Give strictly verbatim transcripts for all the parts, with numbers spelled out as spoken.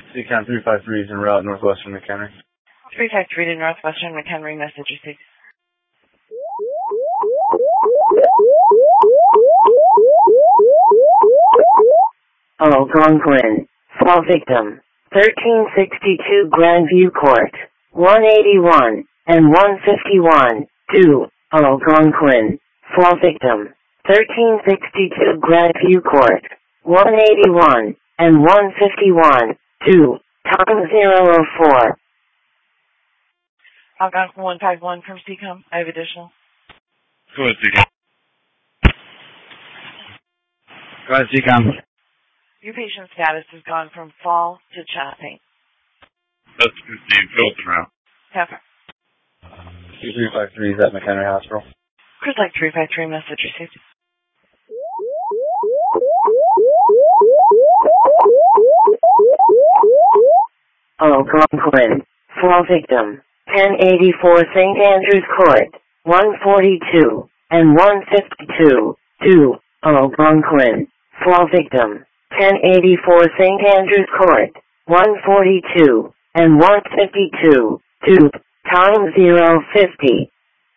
Seacon three five three is en route Northwestern McHenry. three five three to Northwestern McHenry, message received. Algonquin, fall victim, thirteen sixty-two Grandview Court, one eighty-one and one fifty-one, two, Algonquin, fall victim, thirteen sixty-two Grandview Court, one eighty-one and one fifty-one, two, time zero oh four. Algonquin one five one from C COM, I have additional. Go ahead, Seacon. Go ahead, Seacon. Your patient status has gone from fall to chest pain. That's the Phillips route. Have three five three is at McHenry Hospital. Chris like three five three, message received. Algonquin, fall victim, ten eighty-four Saint Andrews Court, one forty-two and one fifty-two, two, Algonquin, fall victim, ten eighty-four Saint Andrews Court, one forty-two and one fifty-two, two, time zero fifty.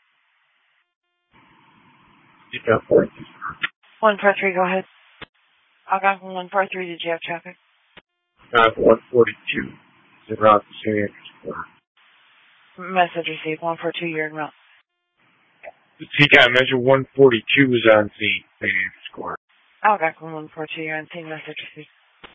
one four three, go ahead. Algonquin one four three, did you have traffic? Uh, one forty-two. Is en route to Saint Andrews Court. Message received, one four two, you're en route. Seacon, measure one forty-two is on scene, Saint Andrews Court. Algonquin one four two, you're on scene, message received.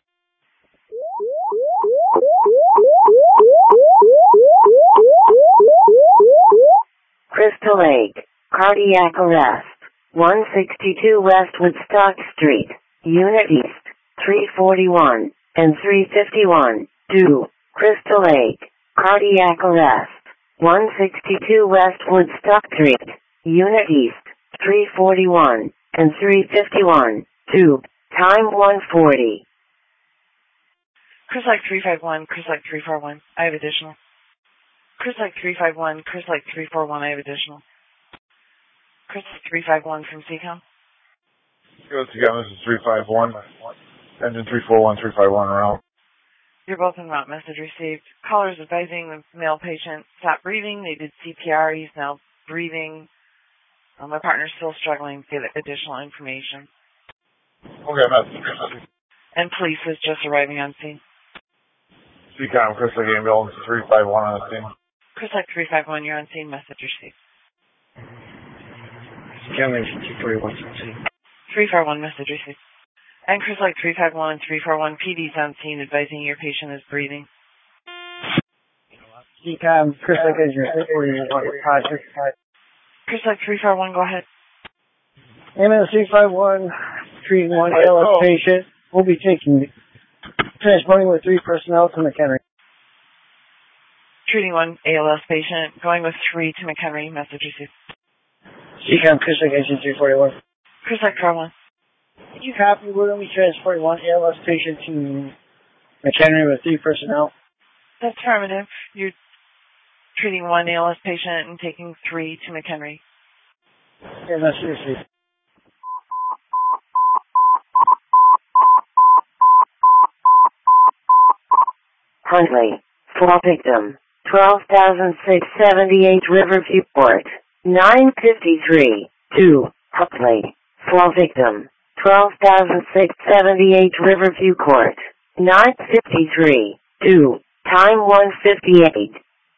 Crystal Lake, cardiac arrest, one sixty-two West Woodstock Street, Unit East, three forty-one and three fifty-one, two, Crystal Lake, cardiac arrest, one sixty-two West Woodstock Street, Unit East, three forty-one and three fifty-one, two, time one forty. Chris like three five one, Chris like three four one, I have additional. Chris like three five one, Chris like three four one, I have additional. Chris like three five one from C COM. Go together, this is three five one. Engine three four one, three five one route. You're both en route, message received. Callers advising the male patient stopped breathing. They did C P R, he's now breathing. Um, my partner's still struggling to get additional information. Okay, message. And police is just arriving on scene. Seacon, Chris Lake ambulance three five one on the scene. Chris like three five one, you're on scene, message received. Seacon, two forty-one on scene. three four one, message received. And Chris like three five one, three four one, P D's on scene advising your patient is breathing. Seacon, Chris Lake is your project. Chris like three four one, go ahead. Ambulance three five one, treating one A L S patient. We'll be taking, transporting with three personnel to McHenry. Treating one A L S patient, going with three to McHenry, message received. Seacon, Chris Lake Agent three forty-one. Chris like four one. You copy, we're going to be transporting one A L S patient to McHenry with three personnel. That's affirmative. You're treating one A L S patient and taking three to McHenry. Yeah, that's received. Huntley, fall victim, twelve thousand six hundred seventy-eight Riverview Court, nine fifty-three, two, Huntley, fall victim, twelve thousand six hundred seventy-eight Riverview Court, nine fifty-three, two, time one fifty-eight.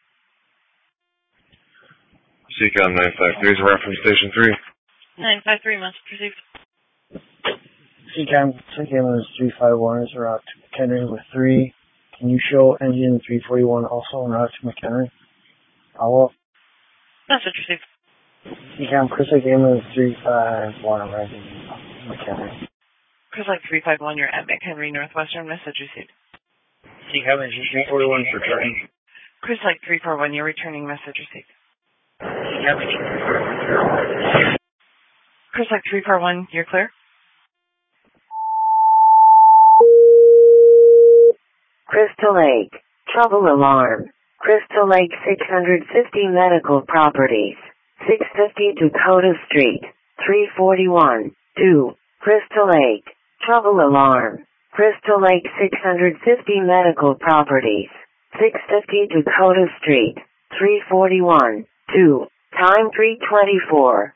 Seacon nine five three is a reference station three. nine five three, message received. Seacon, ambulance three five one is a route to McHenry with three. Can you show engine three forty-one also en route to McHenry? Follow up. Message received. Seacon, Chris Lake ambulance three five one arriving in McHenry. Chris like three five one, you're at McHenry Northwestern, message received. Seacon, engine three forty-one for returning. Chris like three four one, you're returning, message received. Chris like three four one, you're clear. Crystal Lake, trouble alarm. Crystal Lake six hundred fifty Medical Properties, six fifty Dakota Street, three forty-one, two, Crystal Lake, trouble alarm. Crystal Lake six hundred fifty Medical Properties, six fifty Dakota Street, three forty-one, two, time three twenty-four.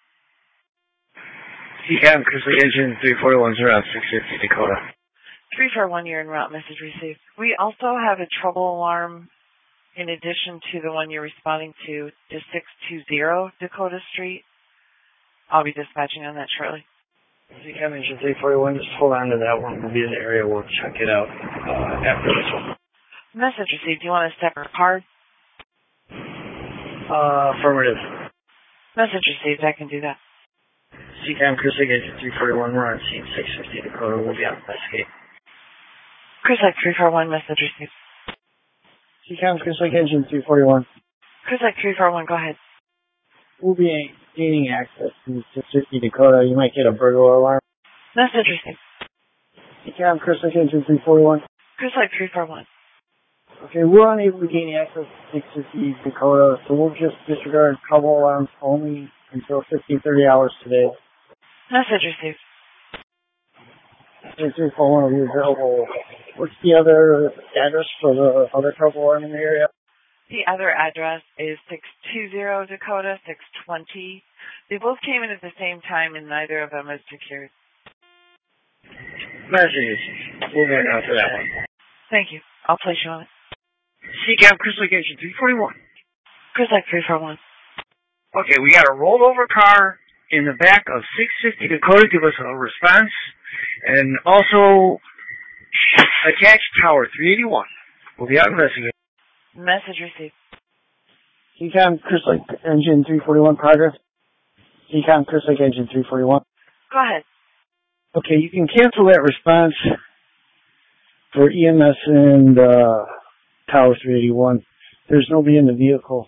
C CAM, Crystal Lake Engine three forty-one, zero, six fifty Dakota. three four one, you're en route, message received. We also have a trouble alarm in addition to the one you're responding to, to six two zero Dakota Street. I'll be dispatching on that shortly. C CAM Engine three forty-one, just hold on to that one. We'll be in the area. We'll check it out uh, after this one. Message received. Do you want a separate card? Uh, affirmative. Message received. I can do that. C CAM, Crystal Lake Engine three forty-one, we're on scene six fifty Dakota. We'll be on investigate. Chris Lake three four one, message received. C CAM, Crystal Lake Engine three forty-one. Chris Lake three four one, go ahead. We'll be gaining access to six fifty Dakota. You might get a burglar alarm. Message received. C CAM, Crystal Lake Engine three forty-one. Chris Lake three four one. Okay, we're unable to gain access to six fifty Dakota, so we'll just disregard trouble alarms only until fifteen thirty hours today. Message received. three four one will be available. What's the other address for the other trouble alarm in the area? The other address is six two zero Dakota, six twenty. They both came in at the same time and neither of them is secured. Messages. We'll get out for that one. Thank you. I'll place you on it. C CAM, Crystal Lake Engine three forty-one. Chris Lake three four one. Okay, we got a rolled over car in the back of six fifty Dakota. Give us a response. And also attached tower three eighty-one. We'll be out investigating. Message received. C CAM, Crystal Lake Engine three forty-one, progress. C CAM, Crystal Lake Engine three forty-one. Go ahead. Okay, you can cancel that response for E M S and uh, tower three eighty-one. There's nobody in the vehicle.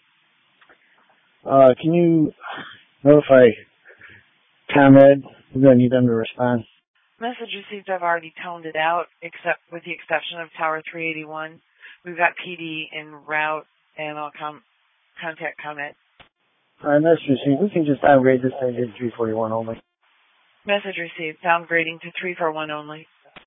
Uh, can you notify ComEd? We're going to need them to respond. Message received. I've already toned it out, except with the exception of tower three eighty-one. We've got P D en route, and I'll com- contact ComEd. All right, message received. We can just downgrade this thing to three forty-one only. Message received. Downgrading to three four one only.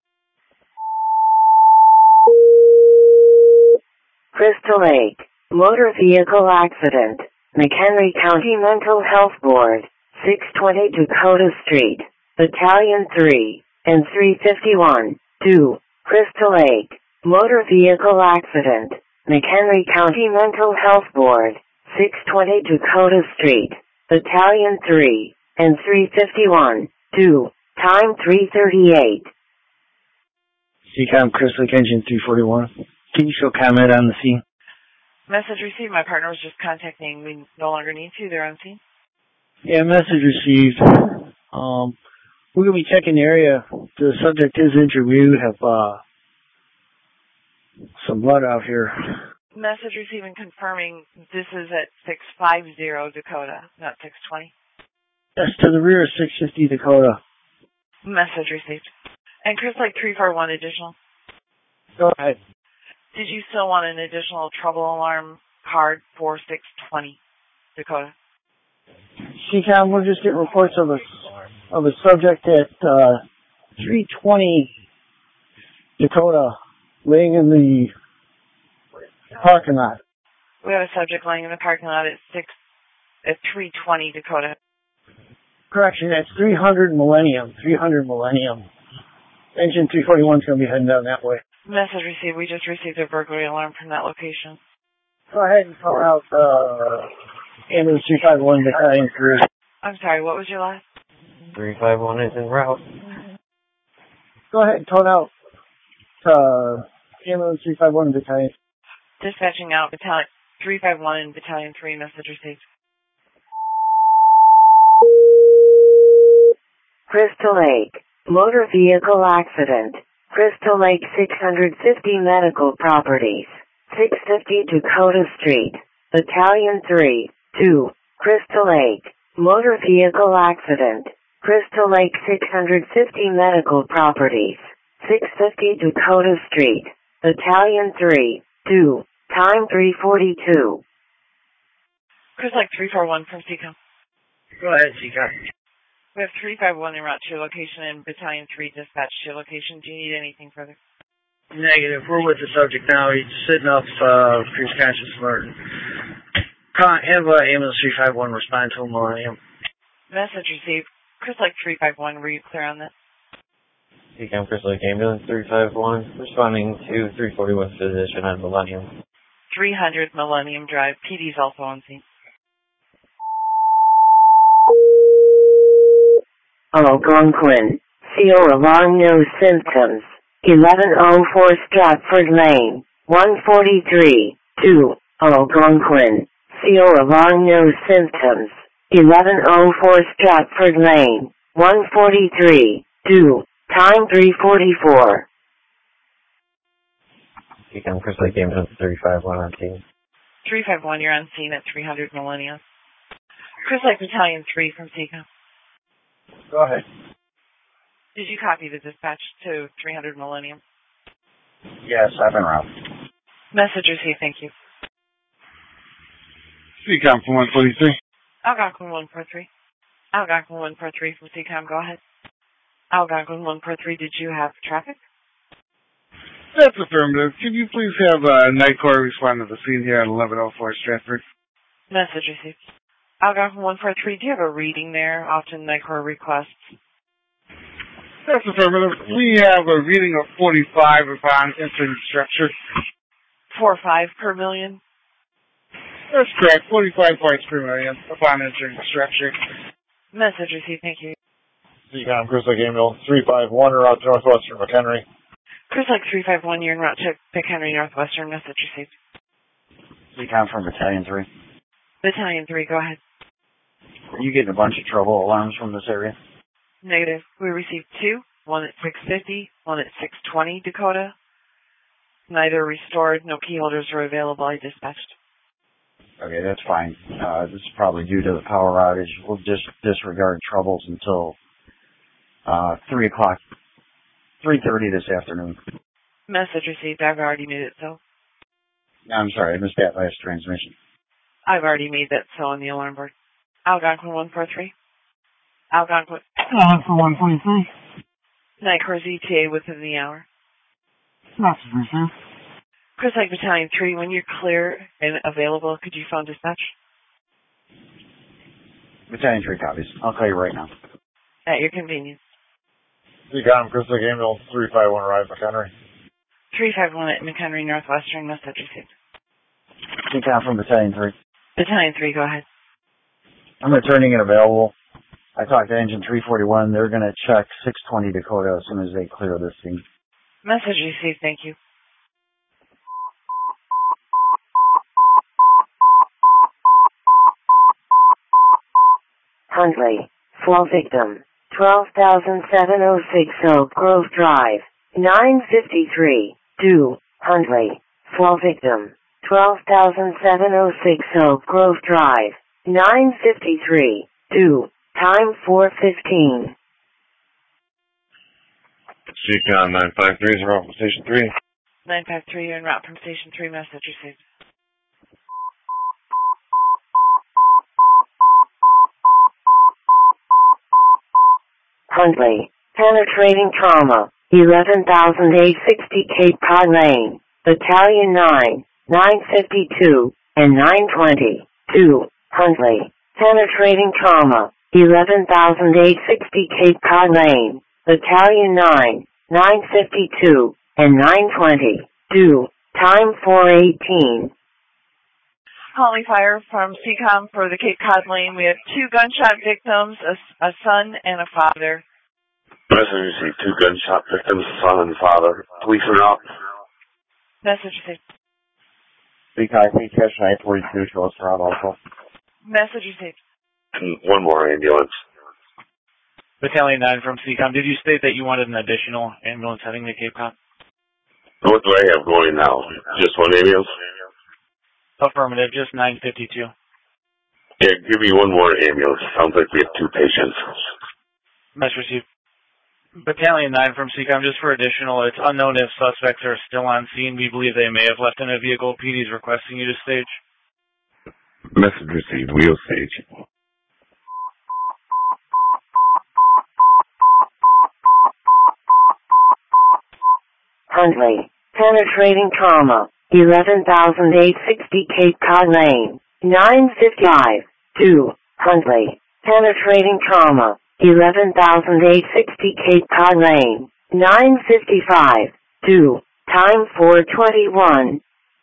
Crystal Lake, motor vehicle accident, McHenry County Mental Health Board, six twenty Dakota Street, Battalion three, and three fifty-one, two, Crystal Lake, motor vehicle accident, McHenry County Mental Health Board, six twenty Dakota Street, Battalion three, and three fifty-one, two, time three thirty-eight. C CAM, Crystal Lake Engine three forty-one. Can you show ComEd on the scene? Message received. My partner was just contacting. We no longer need to. They're on scene. Yeah, message received. Um, we're going to be checking the area. The subject is injured. We have uh, some blood out here. Message received and confirming this is at six fifty Dakota, not six twenty. That's to the rear of six fifty Dakota. Message received. And Chris Lake three four one additional. Go ahead. Did you still want an additional trouble alarm card for six twenty Dakota? C CAM, we're just getting reports of a, of a subject at uh, three twenty Dakota laying in the parking lot. We have a subject laying in the parking lot at six at three twenty Dakota. Correction, that's three hundred Millennium. three hundred Millennium. Engine three forty-one is going to be heading down that way. Message received. We just received a burglary alarm from that location. Go ahead and call out uh, ambulance three five one Battalion three. I'm sorry, what was your last? three five one is en route. Go ahead and tone out uh, ambulance three five one Battalion. Dispatching out battalion three five one and Battalion three. Message received. Crystal Lake, motor vehicle accident, Crystal Lake six hundred fifty Medical Properties, six fifty Dakota Street, Battalion three, two, Crystal Lake, motor vehicle accident, Crystal Lake six hundred fifty Medical Properties, six fifty Dakota Street, Battalion three, two, time three forty-two. Chris Lake three four one from C COM. Go ahead, C COM. We have three five one en route to your location and Battalion three dispatched to your location. Do you need anything further? Negative. We're with the subject now. He's sitting up, uh, Cruise Conscious Alert. Con- have uh, ambulance three five one respond to Millennium. Message received. Chris Lake three five one, were you clear on this? Seacom Chris Lake Ambulance three five one, responding to three forty-one physician on Millennium. three hundred Millennium Drive. P D's also on scene. Algonquin. C O alarm, no symptoms. eleven oh four Stratford Lane. one forty-three. two. Algonquin. C O alarm, no symptoms. eleven oh four Stratford Lane. one forty-three. two. Time three forty-four. Seacom Chris Lake Ambulance three five one on scene. three five one, you're on scene at three hundred Millennium. Chris Lake Battalion three from Seacom. Go ahead. Did you copy the dispatch to three hundred Millennium? Yes, I've been around. Message received, thank you. Seacom from one forty-three. Algonquin one four three. Algonquin one four three from Seacom, go ahead. Algonquin one four three, did you have traffic? That's affirmative. Can you please have uh, Night Corps respond to the scene here at eleven oh four Stratford? Message received. Algonquin one four three, do you have a reading there? Often Night Corps requests. That's affirmative. We have a reading of forty-five upon entering structure. four five per million? That's correct. forty-five parts per million upon entering structure. Message received, thank you. Seacom Chris Lake Ambulance three five one, route to Northwestern McHenry. Chris Lake three five one, you're en route to McHenry Northwestern. Message received. Seacom from Battalion three. Battalion three, go ahead. Are you getting a bunch of trouble alarms from this area? Negative. We received two. One at six fifty, one at six twenty Dakota. Neither restored. No key holders are available. I dispatched. Okay, that's fine. Uh, this is probably due to the power outage. We'll just disregard troubles until uh, three o'clock, three thirty this afternoon. Message received. I've already made it so. No, I'm sorry, I missed that last transmission. I've already made that so on the alarm board. Algonquin one four three. Algonquin. Algonquin one forty-three. Night Corps E T A within the hour. Message received. Chris Lake Battalion three, when you're clear and available, could you phone dispatch? Battalion three copies. I'll call you right now. At your convenience. Seacom Chris Lake Ambulance three five one, arrive McHenry. three five one at McHenry Northwestern. Message received. Seacom from Battalion three. Battalion three, go ahead. I'm returning it available. I talked to Engine three forty-one. They're going to check six twenty Dakota as soon as they clear this scene. Message received, thank you. Huntley. Flow victim. twelve thousand seven hundred six Oak Grove Drive. nine fifty-three. two. Huntley. Flow victim. twelve thousand seven hundred six Oak Grove Drive. nine fifty-three. two. Time four fifteen. Seacom nine five three is around from Station three. nine five three, you're en route from Station three. Message received. Huntley. Penetrating trauma. eleven thousand eight hundred sixty Cape Cod Lane. Battalion nine. nine fifty-two. And nine twenty. two. Huntley. Penetrating trauma. eleven thousand eight hundred sixty Cape Cod Lane. Battalion nine. nine fifty-two. And nine twenty. two. Time four eighteen. Holly Fire from Seacom for the Cape Cod Lane. We have two gunshot victims, a, a son and a father. Message received. Two gunshot victims, son and father. Police are out. Message received. Seacom, please catch nine forty-two, show us around also. Message received. One more ambulance. Battalion nine from Seacom. Did you state that you wanted an additional ambulance heading to Cape Cod? What do I have going now? Just one ambulance? Affirmative, just nine fifty-two. Yeah, give me one more ambulance. Sounds like we have two patients. Message received. Battalion nine from Seacom, just for additional, it's unknown if suspects are still on scene. We believe they may have left in a vehicle. P D is requesting you to stage. Message received. Wheel stage. Huntley. Penetrating trauma. eleven thousand eight hundred sixty Cape Cod Lane. nine fifty-five. two. Huntley. Penetrating trauma. eleven thousand eight hundred sixty Cape Cod Lane. nine fifty-five. two. Time four twenty-one.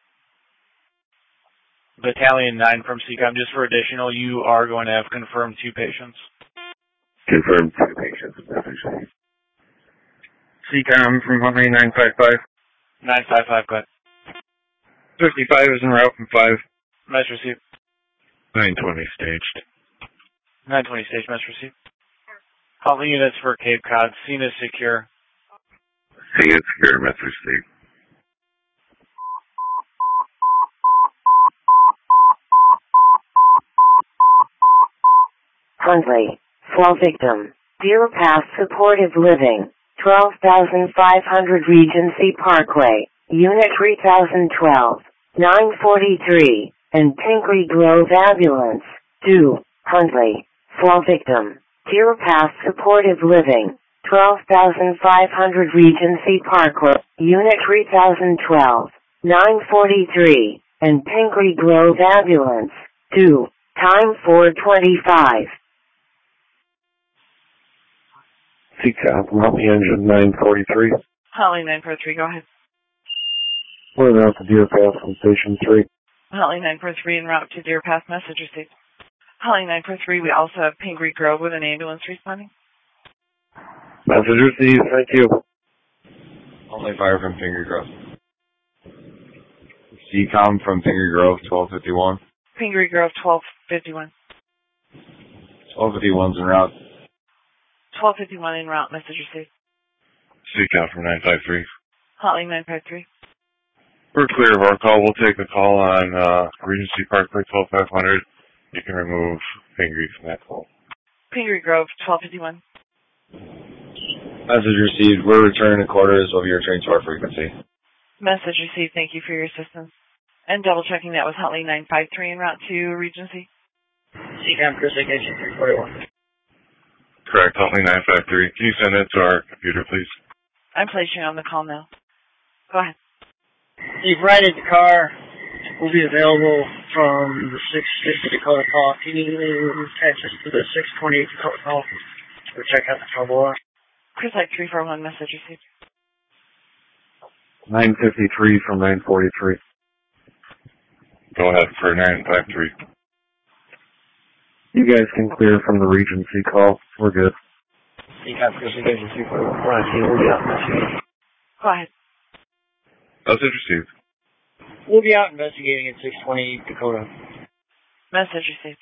Battalion nine from C COM, just for additional, you are going to have confirmed two patients. Confirmed two patients. Message. C COM from Huntley nine five five. nine five five, go ahead. fifty-five is en route from five. Mess received. nine twenty staged. nine twenty stage, mess received. All the units for Cape Cod, scene is secure. Scene is secure, mess received. Huntley. Fall victim. Deer Pass Supportive Living. twelve thousand five hundred Regency Parkway. Unit three thousand twelve. nine forty-three. And Pingree Grove Ambulance. two. Huntley. Fall victim. Deer Pass Supportive Living. twelve thousand five hundred Regency Parkway. Unit three thousand twelve. nine forty-three. And Pingree Grove Ambulance. two. Time four twenty-five. C COM from Huntley Engine nine forty-three. Huntley nine four three, go ahead. We're en route to Deer Pass from Station three. Huntley nine four three en route to Deer Pass, message received. Huntley nine four three, we also have Pingree Grove with an ambulance responding. Message received, thank you. Huntley Fire from Pingree Grove. C COM from Pingree Grove, twelve fifty-one. Pingree Grove, twelve fifty-one. twelve fifty-one's en route. twelve fifty-one en route, message received. C COM from nine five three. Huntley nine five three. We're clear of our call. We'll take the call on uh, Regency Parkway twelve five hundred. You can remove Pingree from that call. Pingree Grove, twelve fifty-one. Message received. We're returning to quarters of your transport frequency. Message received. Thank you for your assistance. And double checking that was Huntley nine five three en route to Regency. C COM, Chris Ignition three forty-one. Correct, Huntley nine five three. Can you send it to our computer, please? I'm placing you on the call now. Go ahead. You've righted the car. Will be available from the six fifty Dakota call. If you need to catch us to the six twenty-eight Dakota call, go check out the trouble. Chris like three four one, message received. nine fifty-three from nine forty-three. Go ahead for nine five three. You guys can clear from the Regency call. We're good. C COM, Chris Ignition three forty-one. We're on scene. We'll be out investigating. Go ahead. Message received. We'll be out investigating at six twenty Dakota. Message received.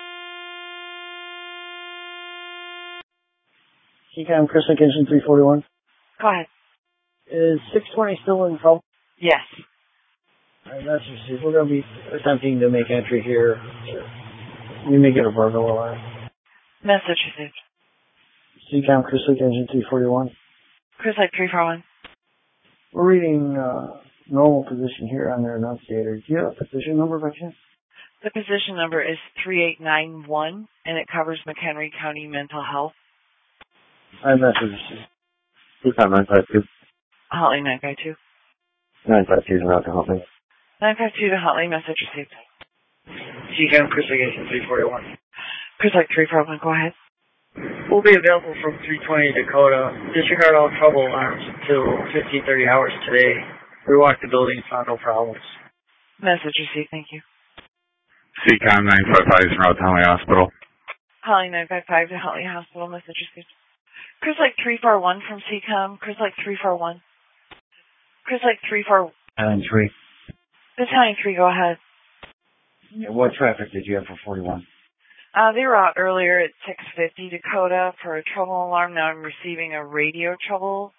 C COM, Chris Ignition three forty-one. Go ahead. Is six twenty still in trouble? Yes. Alright, that's received. We're going to be attempting to make entry here. We may get a burglar alarm. Message received. C COM, Chris Ignition three forty-one. Chris like three four one. We're reading uh, normal position here on their annunciator. Do you have a position number by chance? The position number is three eight nine one, and it covers McHenry County Mental Health. I message you. C COM nine five two. Huntley nine five two. nine five two is not to Huntley. nine five two to Huntley, message received. C COM, Chris Ignition three forty-one. Chris like three four one, go ahead. We'll be available from three twenty Dakota. Disregard all trouble alarms until fifteen thirty hours today. We walked the building and found no problems. Message received, thank you. C COM nine five five is en route to Huntley Hospital. Huntley nine five five to Huntley Hospital, message received. Chris like three four one from C COM. Chris like three four one. Chris like three four. Nine three. Battalion three, go ahead. Yeah, what traffic did you have for forty-one? Uh, they were out earlier at six fifty Dakota for a trouble alarm. Now I'm receiving a radio trouble.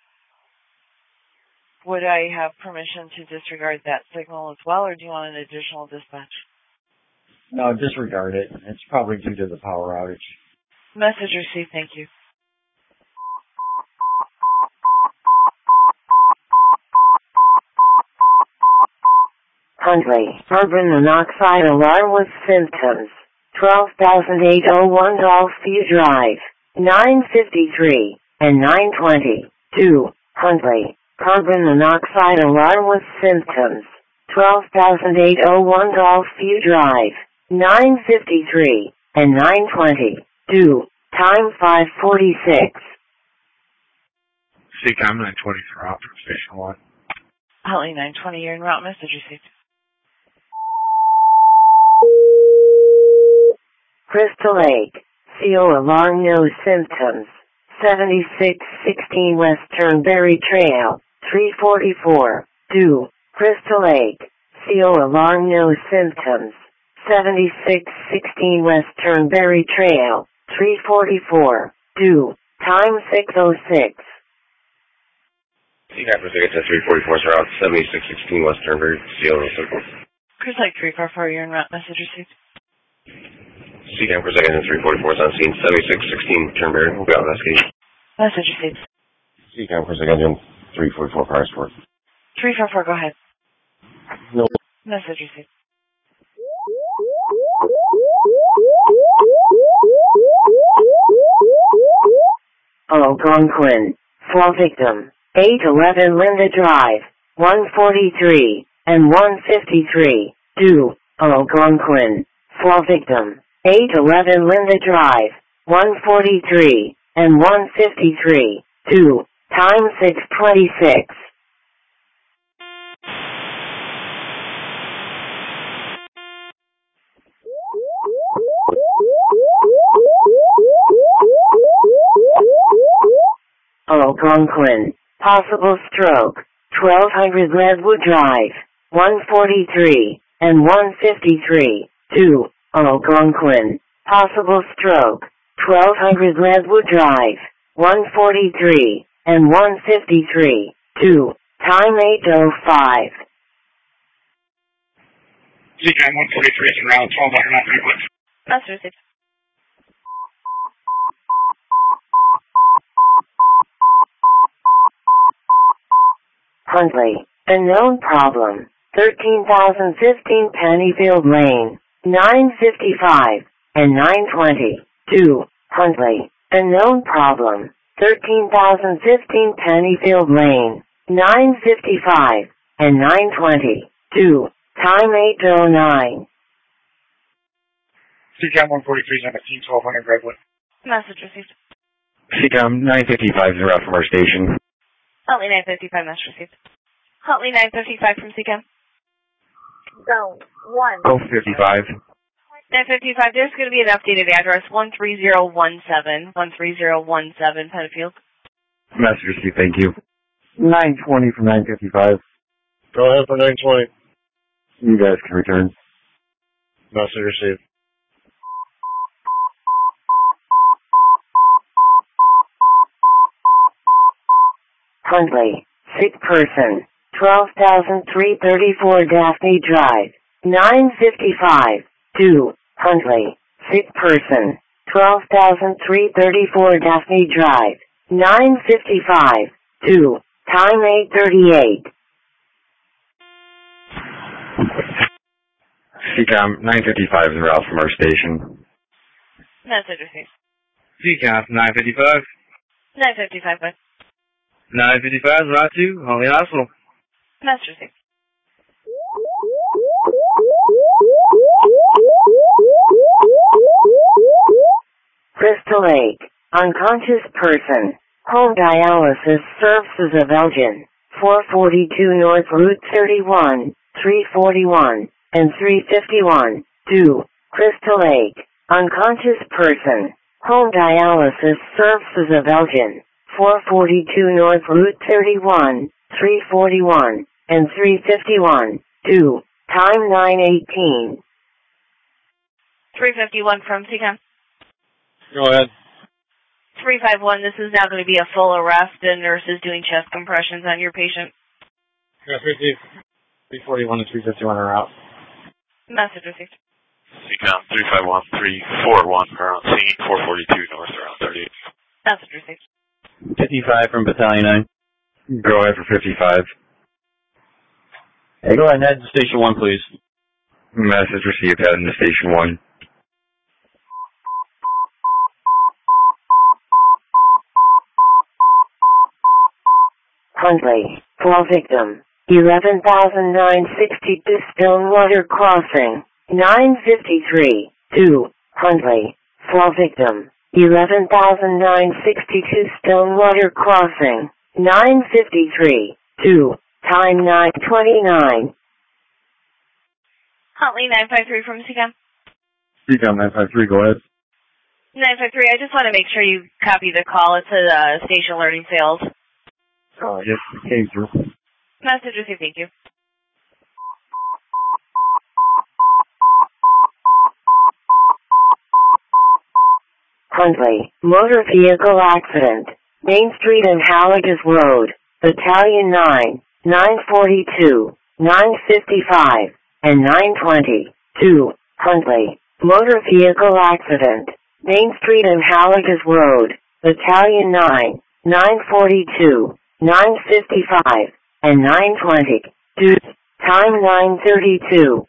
Would I have permission to disregard that signal as well, or do you want an additional dispatch? No, disregard it. It's probably due to the power outage. Message received, thank you. Huntley. Carbon monoxide alarm with symptoms. twelve thousand eight hundred one Dolphy Drive. nine fifty-three and nine twenty. two. Huntley. carbon monoxide alarm with symptoms. twelve thousand eight oh one Golfview Drive, nine fifty-three and nine twenty. Due. Time five forty-six. C COM nine twenty for out from Station one. Holly nine twenty, you're en route. Message received. Crystal Lake. C O alarm, no symptoms. seventy-six sixteen West Turnberry Trail, three forty-four. Due. Crystal Lake. C O alarm, no symptoms. seventy-six sixteen West Turnberry Trail, three forty-four. Due. Time six oh six. C COM for second test three forty-four, sir, out seventy-six sixteen West Turnberry, C O no symptoms. Chris Lake three four four, you're en route. Message received. C COM for second test three forty-four is on scene, seventy-six sixteen Turnberry, we'll be out investigation. Message received. C COM for second three forty-four, prior support. three four four, go ahead. No. Message received. Algonquin. Fall victim. eight eleven Linda Drive, one forty-three and one fifty-three. Due. Algonquin. Fall victim. eight eleven Linda Drive, one forty-three and one fifty-three. Due. Time six twenty-six. Algonquin. Possible stroke. twelve hundred Redwood Drive, one forty-three and one fifty-three. Due. Algonquin. Possible stroke. twelve hundred Redwood Drive, one forty-three and one fifty-three. Due. Time eight oh five. C COM one forty-three is around twelve hundred Redwood. Message received. Huntley. Unknown problem. thirteen thousand fifteen Pennyfield Lane, nine fifty-five and nine twenty. Due. Huntley. Unknown problem. thirteen thousand fifteen Pennyfield Lane, nine fifty-five and nine twenty. Due. Time eight oh nine. C COM one forty-three seventeen, twelve hundred Redwood. Message received. C COM nine fifty-five is a route from our station. Huntley nine fifty-five, message received. Huntley nine fifty-five from C COM. Zone one. Oh, fifty-five. nine fifty-five, there's going to be an updated address, one three zero one seven, one three zero one seven, Penfield. Message received, thank you. nine twenty from nine fifty-five. Go ahead for nine twenty. You guys can return. Message received. Huntley. Sick person. twelve thousand three thirty-four Daphne Drive, nine fifty-five. Due. Huntley. Sick person. twelve thousand three thirty-four Daphne Drive, nine fifty-five. Due. Time eight thirty-eight. C COM nine fifty-five is a route from our station. Message received. C COM nine fifty-five. nine fifty-five, bud. nine fifty-five is route two, Holly Hospital. Message received. Crystal Lake. Unconscious person. Home dialysis services of Elgin. four forty-two North Route thirty-one, three forty-one, and three fifty-one. Due. Crystal Lake. Unconscious person. Home dialysis services of Elgin. four forty-two North Route thirty-one, three forty-one, and three fifty-one. Due. Time nine eighteen. three fifty-one from C COM. Go ahead. three five one, this is now going to be a full arrest and nurses doing chest compressions on your patient. Yes, received. three forty-one and three fifty-one are out. Message received. C COM three five one, three four one are on scene, four forty-two North around thirty-eight. Message received. fifty-five from Battalion nine. Go ahead for fifty-five. Hey, go ahead and head to Station one, please. Message received, heading to Station one. Huntley. Fall victim, eleven thousand nine hundred sixty-two Stonewater Crossing, nine fifty-three, two, Huntley. Fall victim, eleven thousand nine hundred sixty-two Stonewater Crossing, nine fifty-three, two, time nine twenty-nine. Huntley nine five three from C COM. C COM nine five three, go ahead. nine five three, I just want to make sure you copy the call. It's a uh, station learning fails. Uh, yes, it came through. Message received, thank you. Huntley, motor vehicle accident, Main Street and Halliges Road, Battalion nine, nine forty-two, nine fifty-five, and nine twenty, two, Huntley, motor vehicle accident, Main Street and Halliges Road, Battalion nine, nine forty-two, nine fifty-five, and nine twenty, two, time nine thirty-two.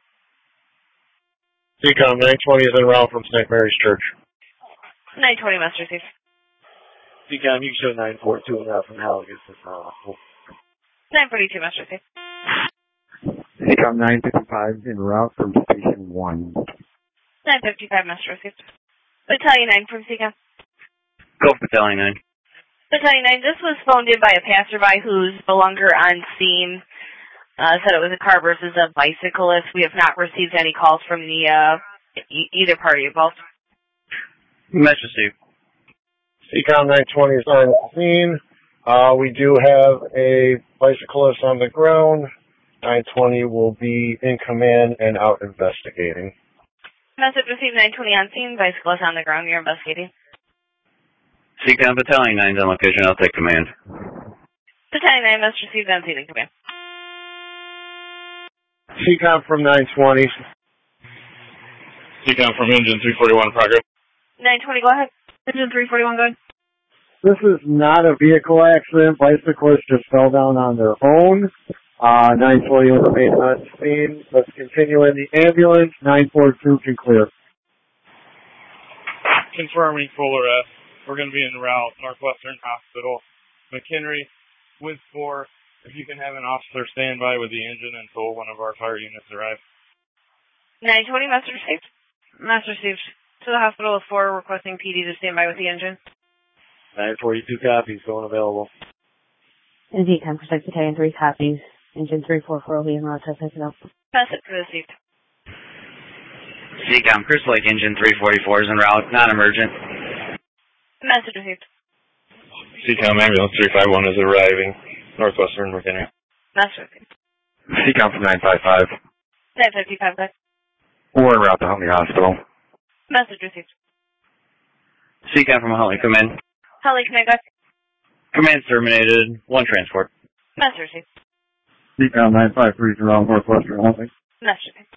C COM nine twenty is en route from Saint Mary's Church. nine twenty, message received. C COM, you can show nine forty-two en route from Halliges. nine forty-two, message received. C COM nine fifty-five en route from Station one. nine fifty-five, message received. Battalion nine from C COM. Go Battalion nine. Battalion nine, this was phoned in by a passerby who's no longer on scene. Uh, said it was a car versus a bicyclist. We have not received any calls from the uh, e- either party involved. Message received. C COM nine twenty is on the scene. Uh, we do have a bicyclist on the ground. nine twenty will be in command and out investigating. Message received, nine twenty on scene. Bicyclist on the ground. You're investigating. C COM Battalion nine's on location. I'll take command. Battalion nine, message received on scene in command. C COM from nine twenty. C COM from engine three forty-one, progress. nine twenty, go ahead. Engine three forty-one, go ahead. This is not a vehicle accident. Bicyclists just fell down on their own. Uh, nine forty was made on scene. Let's continue in the ambulance. nine forty-two can clear. Confirming full arrest. We're going to be en route, Northwestern Hospital, McHenry, with four. If you can have an officer stand by with the engine until one of our fire units arrive. nine twenty, master received. Master received. To the hospital with four, requesting P D to stand by with the engine. nine forty-two copies, going available. In Z time, Protect Battalion three copies. Engine three forty-four will be en route to pick it up. Message received. C COM, Crystal Lake engine three forty-four is en route, non-emergent. Message received. C COM ambulance three five one is arriving, Northwestern McHenry. Message received. C COM from nine five five. nine fifty-five, go ahead. We're en route to Huntley Hospital. Message received. C COM from Huntley, come in. Huntley, can I go? Command's terminated. One transport. Message received. C COM nine five three is around Northwestern Huntley. Message received.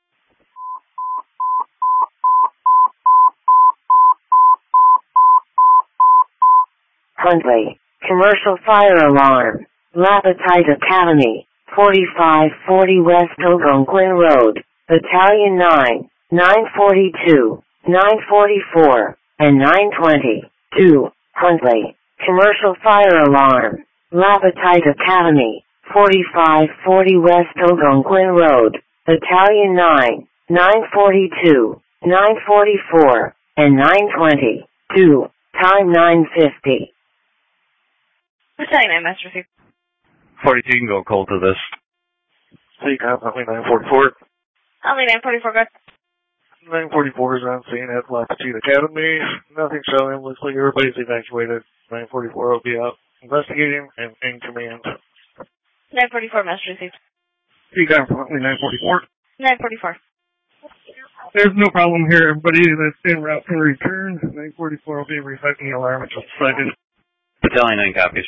Huntley, commercial fire alarm, Lapetite Academy, forty-five forty West Algonquin Road, Battalion nine, nine forty-two, nine forty-four, and nine twenty, two, Huntley, commercial fire alarm, Lapetite Academy, forty-five forty West Algonquin Road, Battalion nine, nine forty-two, nine forty-four, and nine twenty, two, time nine fifty. Battalion nine, master received. forty-two, you can go cold to this. C COM, Huntley nine forty-four. Huntley nine forty-four, go ahead. nine forty-four is on scene at Latitude Academy. Nothing showing. Looks like everybody's evacuated. nine forty-four will be out investigating and in command. nine forty-four, master received. C COM from Huntley nine forty-four. nine forty-four. There's no problem here. Everybody that's en route can return. nine forty-four will be resetting the alarm in just a second. Battalion nine copies.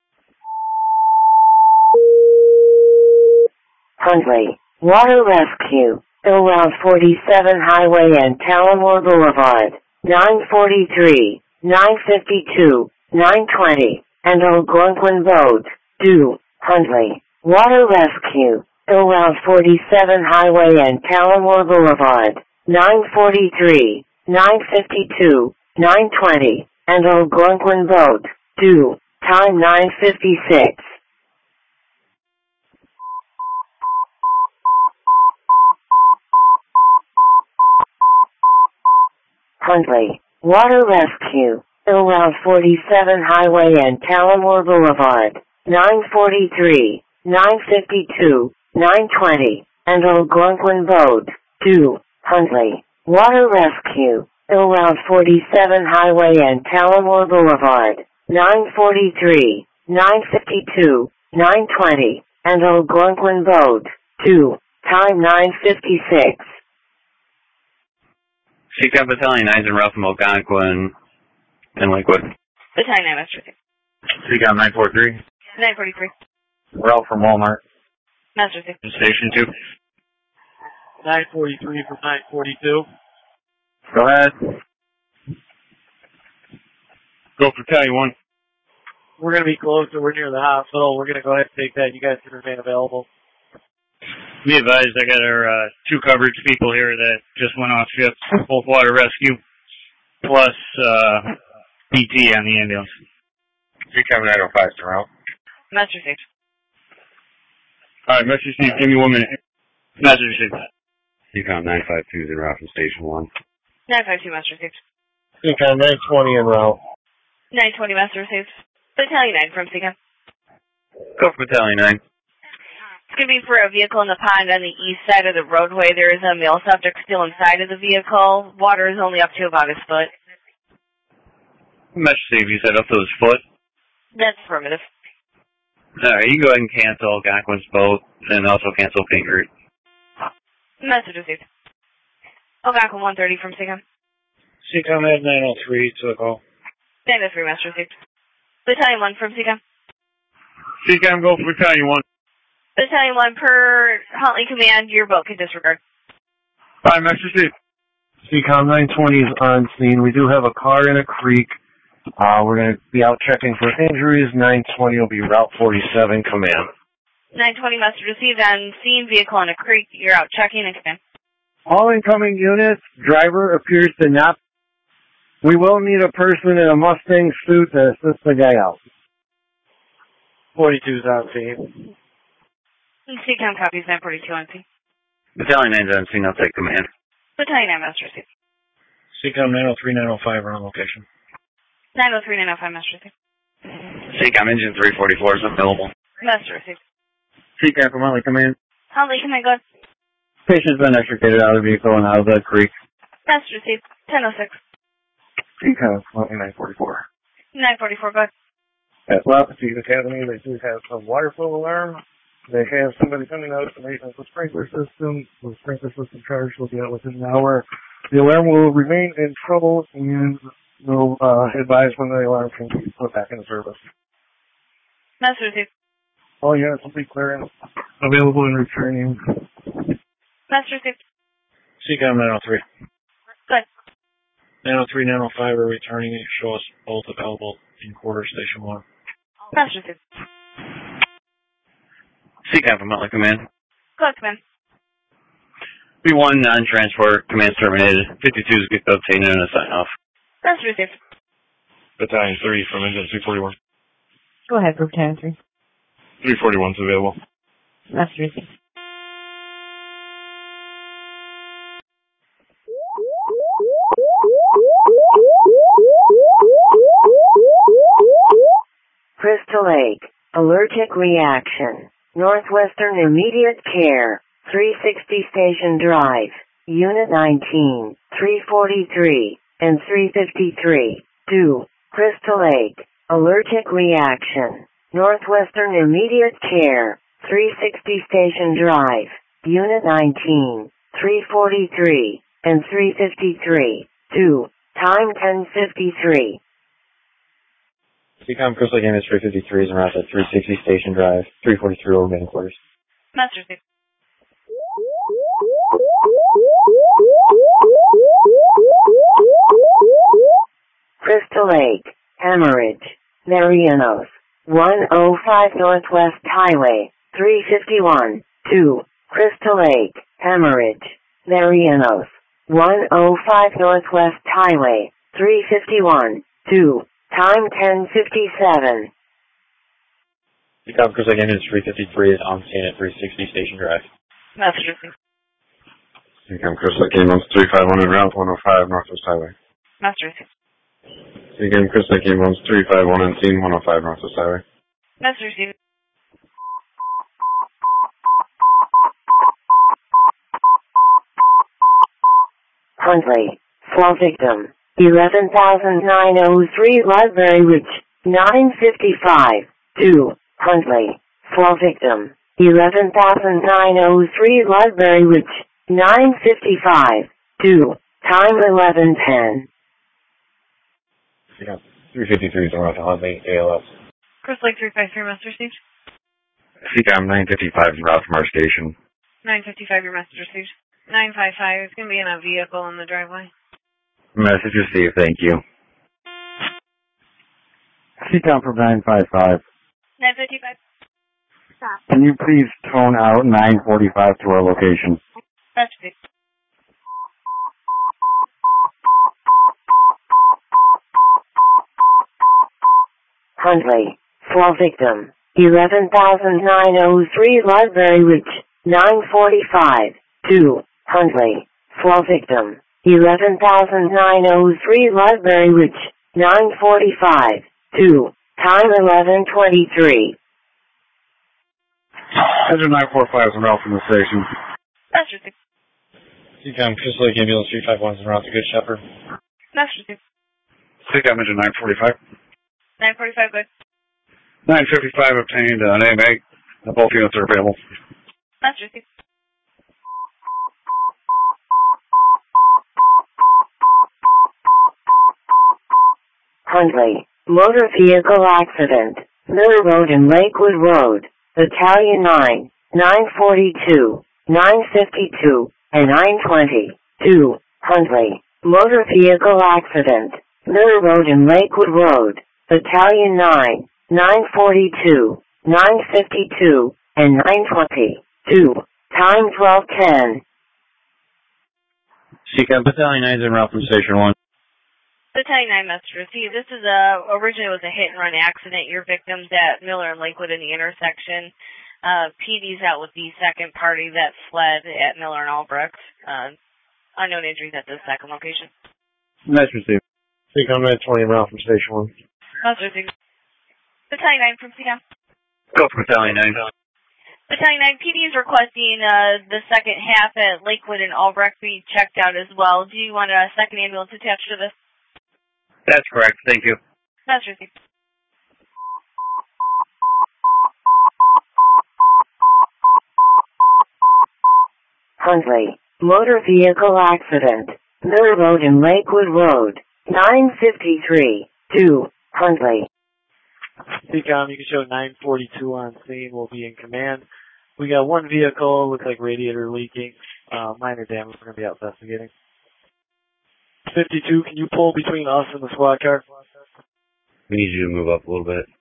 Huntley, water rescue, Bill Route forty-seven Highway and Tallamore Boulevard, nine forty-three, nine fifty-two, nine twenty, and Algonquin Road, two, Huntley, water rescue, Bill Route forty-seven Highway and Tallamore Boulevard, nine forty-three, nine fifty-two, nine twenty, and Algonquin Road, two, time nine fifty-six. Huntley. Water Rescue. Ill Route forty-seven Highway and Talamore Boulevard. nine forty-three, nine fifty-two, nine twenty, and Algonquin Road. two. Huntley. Water Rescue. Ill Route forty-seven Highway and Talamore Boulevard. nine forty-three, nine fifty-two, nine twenty, and Algonquin Road. two. Time nine fifty-six. Seacom Battalion nine's en route from Algonquin and Lakewood. Battalion nine, Master six. Seacom nine forty-three. nine forty-three. We're out from Walmart. Master six. Station two. nine forty-three from nine forty-two. Go ahead. Go for Battalion one. We're going to be closer. We're near the hospital. We're going to go ahead and take that. You guys can remain available. Be advised, I got our uh, two coverage people here that just went off shift, both water rescue, plus uh, B T on the ambulance. Seacom nine oh five is around. Master six. All right, Master Steve, give me one minute. Master six. Seacom nine five two is en route from Station one. nine five two, Master six. Seacom nine twenty en route. nine twenty, Master six. Battalion nine from Seacom. Go for Battalion nine. It's going to be for a vehicle in the pond on the east side of the roadway. There is a male subject still inside of the vehicle. Water is only up to about his foot. Master Steve, you said up to his foot? That's affirmative. All right, you go ahead and cancel Algonquin's boat and also cancel Pinker. Message received. Algonquin one thirty from Seacom. Seacom had nine oh three to the call. nine oh three, Master received. Battalion one from Seacom. Seacom, go for Battalion one. Battalion one per Huntley Command, your boat can disregard. Bye, Master Steve. Seacom nine twenty is on scene. We do have a car in a creek. Uh, we're going to be out checking for injuries. nine twenty will be Route forty-seven command. nine twenty message received on scene, vehicle in a creek. You're out checking and command. All incoming units, driver appears to not. We will need a person in a Mustang suit to assist the guy out. forty-two's on scene. Seacom copies nine forty-two on scene. Battalion nine's on scene, I'll take command. Battalion nine, Master received. Seacom nine oh three, nine oh five are on location. nine oh three, nine oh five, Master received. Seacom engine three forty-four is available. Master received. Seacom from Huntley Command. Huntley Command, go ahead. Patient's been extricated out of the vehicle and out of the creek. Master received. ten oh six. Seacom Huntley nine forty-four. nine forty-four, go ahead. At Lapis Academy, they do have a water flow alarm. They have somebody coming out to maintenance the sprinkler system. The sprinkler system charge will be out within an hour. The alarm will remain in trouble and will uh, advise when the alarm can be put back into service. Master received. All units will be clear and available and returning. Master received. Seacom nine oh three. Good. nine oh three, nine oh five are returning. Show us both available in quarter station one. Master received. Seacom from Huntley Command. Go ahead, command. B one non-transport, command's terminated. fifty-two is good obtained and a sign-off. Master received. Battalion three from engine three forty-one. Go ahead for Battalion three. three forty-one's available. Master received. Crystal Lake. Allergic reaction. Northwestern Immediate Care. three sixty Station Drive. Unit nineteen, three forty-three, and three fifty-three. two. Crystal Lake. Allergic reaction. Northwestern Immediate Care. three sixty Station Drive. Unit nineteen, three forty-three, and three fifty-three. two. Time ten fifty-three. Seacom Crystal Game is three fifty-three is around at three sixty Station Drive, three forty-three over main quarters. Master received. Crystal Lake. Hemorrhage. Marianos. one oh five Northwest Highway. three fifty-one. two. Crystal Lake. Hemorrhage. Marianos. one oh five Northwest Highway. three fifty-one. two. Time ten fifty-seven. Seacom Crystal Game is three fifty-three is on scene at three sixty Station Drive. Master received. Seacom Crystal Game on three five one en route, one oh five Northwest Highway. Master received. Again, Chris Lake Ambulance three five one on scene, one oh five Northwest Highway. Master received. Huntley. Fall victim. eleven thousand nine oh three Ludbury Ridge. nine fifty-five. two. Huntley. Fall victim. eleven thousand nine oh three Ludbury Ridge. nine fifty-five. two. Time eleven ten. Yeah, three fifty-three is around Huntley, A L S. Chris Lake three five three, Master received. C COM nine fifty-five is route from our station. nine fifty-five, your message received. nine five five, it's going to be in a vehicle in the driveway. Message received, thank you. C COM from nine five five. nine fifty-five. Stop. Can you please phone out nine forty-five to our location? That's good. Huntley. Fall victim. eleven thousand nine oh three Ludbury Ridge. nine forty-five. two. Huntley. Fall victim. eleven thousand nine oh three Ludbury Ridge. nine forty-five. two. Time eleven twenty-three. Engine nine four five is en route from the station. Master received. C COM Chris Lake Ambulance three five one is en route to Good Shepherd. Master received. C COM engine nine forty-five. nine forty-five, good. nine fifty-five obtained, uh, name eight. Both units are available. Master received. Huntley. Motor vehicle accident. Miller Road and Lakewood Road. Battalion nine. nine forty-two. nine fifty-two. And nine twenty. two. Huntley. Motor vehicle accident. Miller Road and Lakewood Road. Battalion nine. nine forty-two. nine fifty-two. And nine twenty. two. Time twelve ten. C COM Battalion nine is en route from Station one. Battalion nine, Master received. This is a, originally was a hit and run accident. Your victim's at Miller and Lakewood in the intersection. Uh, P D's out with the second party that fled at Miller and Albrecht. Uh, unknown injuries at the second location. Nice received. C COM nine twenty en route from Station one. Master received. Battalion nine from C COM. Go for Battalion nine. Battalion nine, P D is requesting uh, the second half at Lakewood and Albrecht be checked out as well. Do you want a second ambulance attached to this? That's correct, thank you. Master received. Huntley. Motor vehicle accident. Miller Road and Lakewood Road. nine fifty-three. two. Huntley. C COM, you can show nine forty-two on scene. We'll be in command. We got one vehicle, looks like radiator leaking. Uh, minor damage. We're going to be out investigating. fifty-two, can you pull between us and the squad car? We need you to move up a little bit.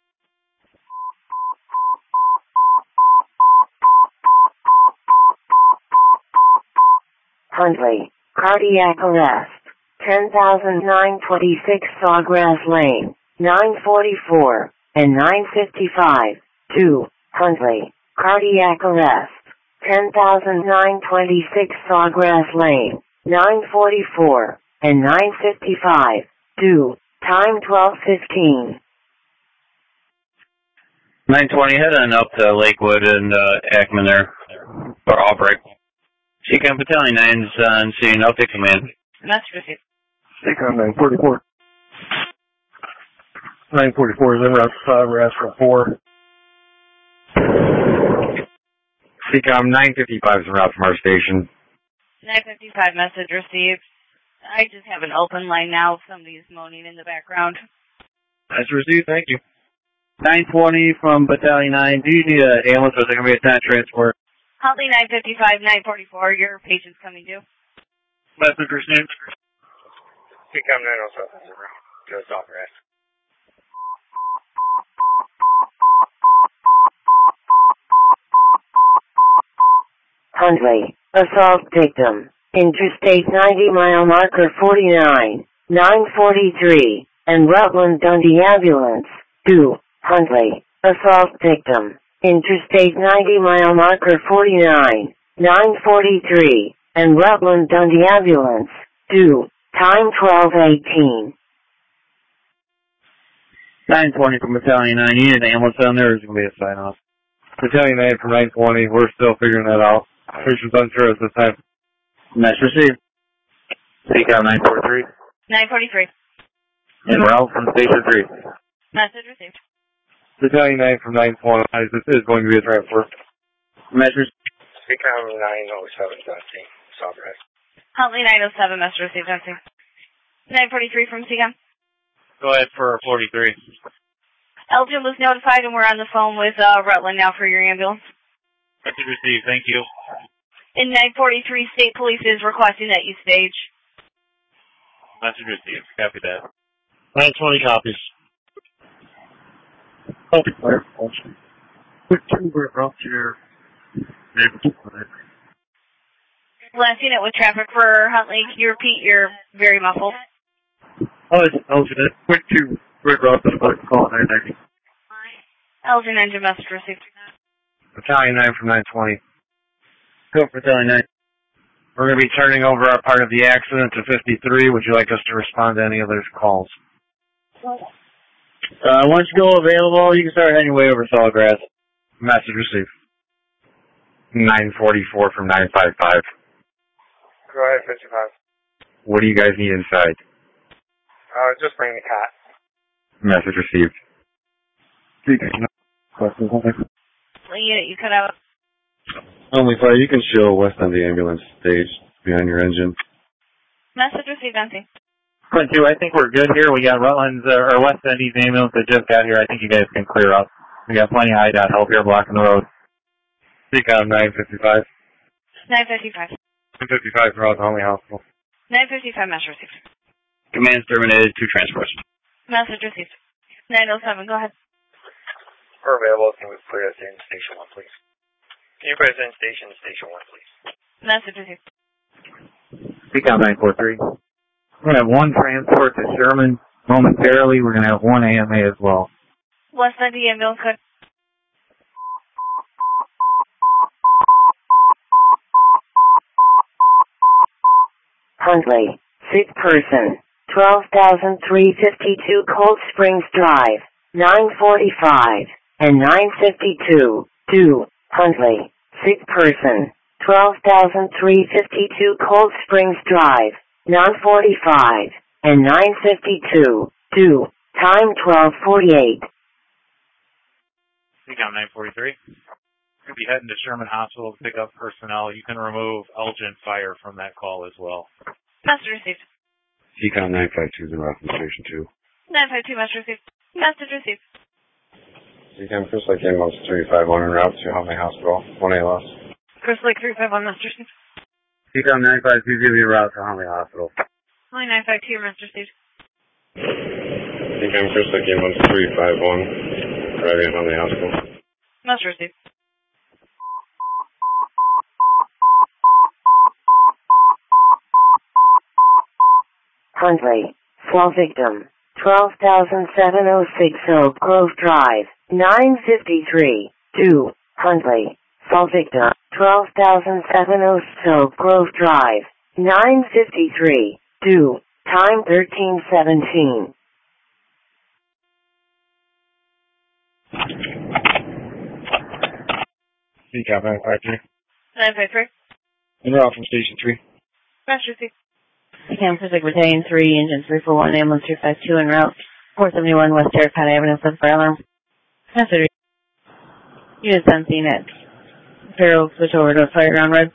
Huntley. Cardiac arrest. ten thousand nine twenty-six Sawgrass Lane. nine forty-four. And nine fifty-five. two. Huntley. Cardiac arrest. ten thousand nine twenty-six Sawgrass Lane. nine forty-four. And nine fifty-five. two. Time twelve fifteen. nine twenty, head on up to Lakewood and uh, Ackman there. Or Albrecht. C COM Battalion nine's on scene. I'll take command. Master received. C COM nine forty-four. nine forty-four is en route to Sawgrass for four. C COM nine fifty-five is en route from our station. nine fifty-five, message received. I just have an open line now. Somebody's moaning in the background. That's received, thank you. nine twenty from Battalion nine. Do you need an ambulance or is there going to be a time transport? Huntley nine fifty-five, nine forty-four. Your patient's coming due. Message received. C COM nine oh seven is en route to Sawgrass. Huntley. Assault victim. Interstate ninety mile marker forty-nine. nine forty-three. And Rutland Dundee ambulance. two. Huntley. Assault victim. Interstate ninety mile marker forty-nine. nine forty-three. And Rutland Dundee ambulance. two. Time twelve eighteen. nine twenty from Battalion nine. You need an ambulance down there, or is it going to be a sign-off? Battalion nine from nine twenty. We're still figuring that out. Patient's unsure at this time. Message received. C CAM nine forty-three. nine forty-three. En route from Station three. Message received. Battalion nine from nine twenty. This is going to be a transfer. Message. C CAM nine oh seven, Dusty. Sawgrass. Huntley nine oh seven, message received, Dusty. nine forty-three from C CAM. Go ahead for forty-three. Elgin was notified and we're on the phone with uh, Rutland now for your ambulance. Message received, thank you. In nine forty-three, State Police is requesting that you stage. Message received, copy that. nine twenty copies. Copy, fire. Quick two, we're up here. Last unit with traffic for Huntley. Can you repeat? You're very muffled. Oh, it's Elgin. Quick two, we're up to the call nine ninety. Elgin engine message received. Battalion nine from nine twenty. Go for Battalion nine. We're going to be turning over our part of the accident to fifty-three. Would you like us to respond to any other calls? Uh, once you go available, you can start heading your way over Sawgrass. Message received. nine forty-four from nine fifty-five. Go ahead, fifty-five. What do you guys need inside? Uh, just bring the cat. Message received. Questions on there? Unit, you cut out. Only fire, you can show west on the ambulance stage behind your engine. Message received, Nancy. Point two, I think we're good here. We got Rutland's, uh, or West Indies ambulance that just got here. I think you guys can clear up. We got plenty of I D O T help here blocking the road. C CAM nine fifty-five. nine fifty-five. nine fifty-five throughout the Huntley Hospital. nine fifty-five, message received. Command's terminated, two transports. Message received. nine oh seven, go ahead. We're available. Can we put us in station one, please? Can you put us in station station one, please? Message received. C CAM nine four three. We're going to have one transport to Sherman momentarily. We're going to have one A M A as well. West Indy ambulance code. Huntley, sick person, twelve thousand three hundred fifty-two Cold Springs Drive, nine forty-five and nine fifty-two, due, Huntley, sick person, twelve thousand three hundred fifty-two Cold Springs Drive, nine forty-five and nine fifty-two, due, time twelve forty-eight. C CAM nine forty-three. We'll be heading to Sherman Hospital to pick up personnel. You can remove Elgin Fire from that call as well. Message received. C CAM nine five two is in route from Station two. nine five two, message received. Message received. C CAM Chris Lake ambulance three five one en route to Huntley Hospital. one A loss. Chris Lake three five one, message received. C CAM nine five two is going to be en route to Huntley Hospital. Huntley nine five two, message received. C CAM Chris Lake ambulance three five one arriving at Huntley Hospital. Message received. Huntley, fall victim, twelve thousand seven hundred six Oak Grove Drive, nine fifty-three, due, Huntley, fall victim, twelve thousand seven hundred six Oak Grove Drive, nine fifty-three, due, time thirteen seventeen. C CAM nine five three. nine five three. En route from Station three. Message received. Cam Pacific Battalion three, Engine three four one, Ambulance two five two en route, four seventy-one West Terracotta Avenue, for the fire alarm. Message. You just unseen it. Imperial, switch over to fire ground red.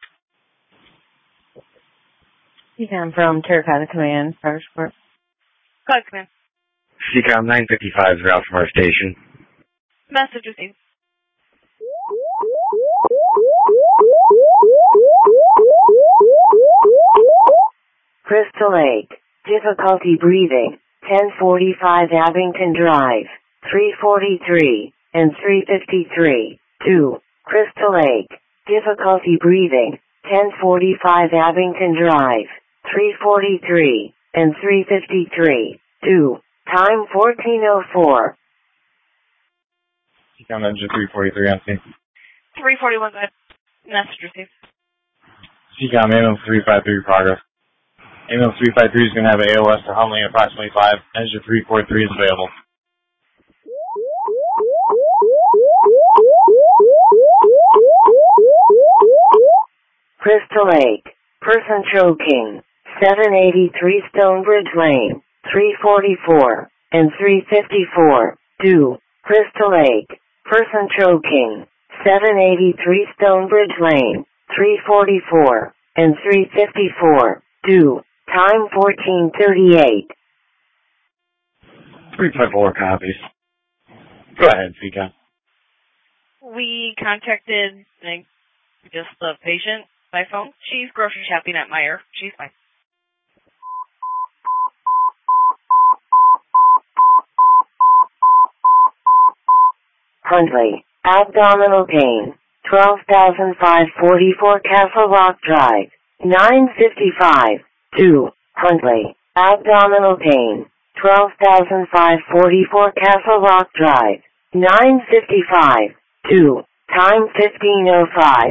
You come from Terracotta Command, fire support. Code command. C CAM nine fifty-five is route from our station. Message received. Crystal Lake, difficulty breathing, ten forty-five Abington Drive, three forty-three and three fifty-three, two, Crystal Lake, difficulty breathing, ten forty-five Abington Drive, three forty-three and three fifty-three, two, time fourteen oh four. C CAM engine three forty-three on scene. three forty-one, go ahead. Message received. C CAM ambulance three five three progress. Ambulance three five three is going to have an A L S to Hunley at approximately five. Engine three four three is available. Crystal Lake. Person choking. seven eighty-three Stonebridge Lane. three forty-four and three fifty-four. Due. Crystal Lake. Person choking. seven eighty-three Stonebridge Lane. three forty-four and three fifty-four. Due. Time fourteen thirty-eight. three five four copies. Go ahead, Fika. We contacted like, just the patient by phone. She's grocery shopping at Meijer. She's fine. Huntley. Abdominal pain. twelve thousand five hundred forty-four Castle Rock Drive. nine fifty-five. Two. Huntley. Abdominal pain. twelve thousand five hundred forty-four Castle Rock Drive. nine fifty-five. Two. Time fifteen oh five.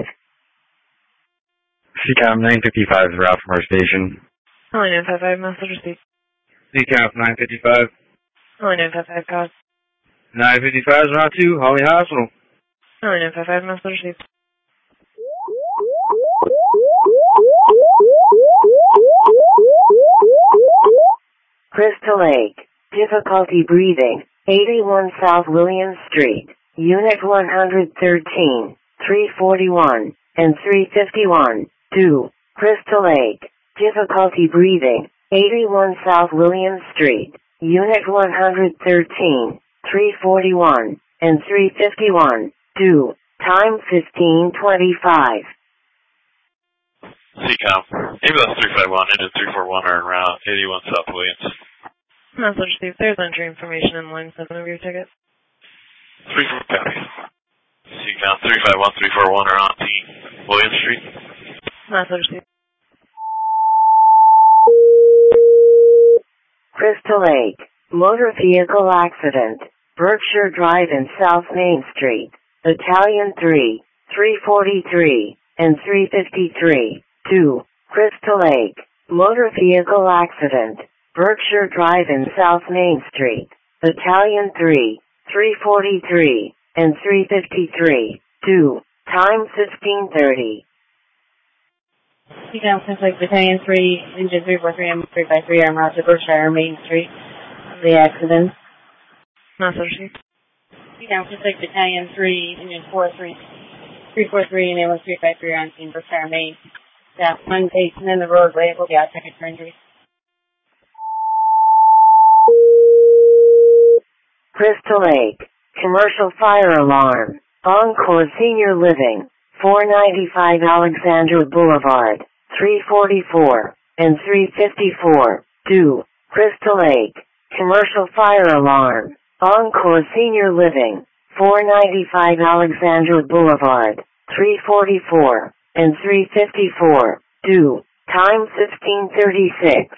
C COM nine fifty-five is route from our station. Hello, nine five five, message received. C COM nine fifty-five. Hello, nine five five, cause. nine fifty-five is route two, Holly Hospital. Hello, nine five five, message received. Crystal Lake. Difficulty breathing. eighty-one South Williams Street. Unit one thirteen. three forty-one and three fifty-one. Due. Crystal Lake. Difficulty breathing. eighty-one South Williams Street. Unit one thirteen. three forty-one and three fifty-one. Due. Time fifteen twenty-five. C COM. Ambulance three five one, engine three four one are en route, eighty-one South Williams. Message received. There's entry information in line seven of your ticket. three four copies. C COM three five one, three four one are on scene, Williams Street. Message received. Crystal Lake. Motor vehicle accident. Berkshire Drive and South Main Street. Battalion three, three forty-three, and three fifty-three. Two. Crystal Lake. Motor vehicle accident. Berkshire Drive and South Main Street. Battalion three, three forty-three, and three fifty-three. Two. Time fifteen thirty. C COM Crystal Lake Battalion three, Engine three four three, M three five three, en route to Berkshire Main Street. The accident. Message received. C COM Crystal Lake Battalion three, Engine four three, three four three, and ambulance three five three are on scene, Berkshire Main. Got one patient in the roadway, will be out ticket for injury. Crystal Lake. Commercial fire alarm. Encore Senior Living. four ninety-five Alexandra Boulevard. three forty-four and three fifty-four. Due. Crystal Lake. Commercial fire alarm. Encore Senior Living. four ninety-five Alexandra Boulevard. three forty-four and three fifty-four. Due. Time fifteen thirty-six.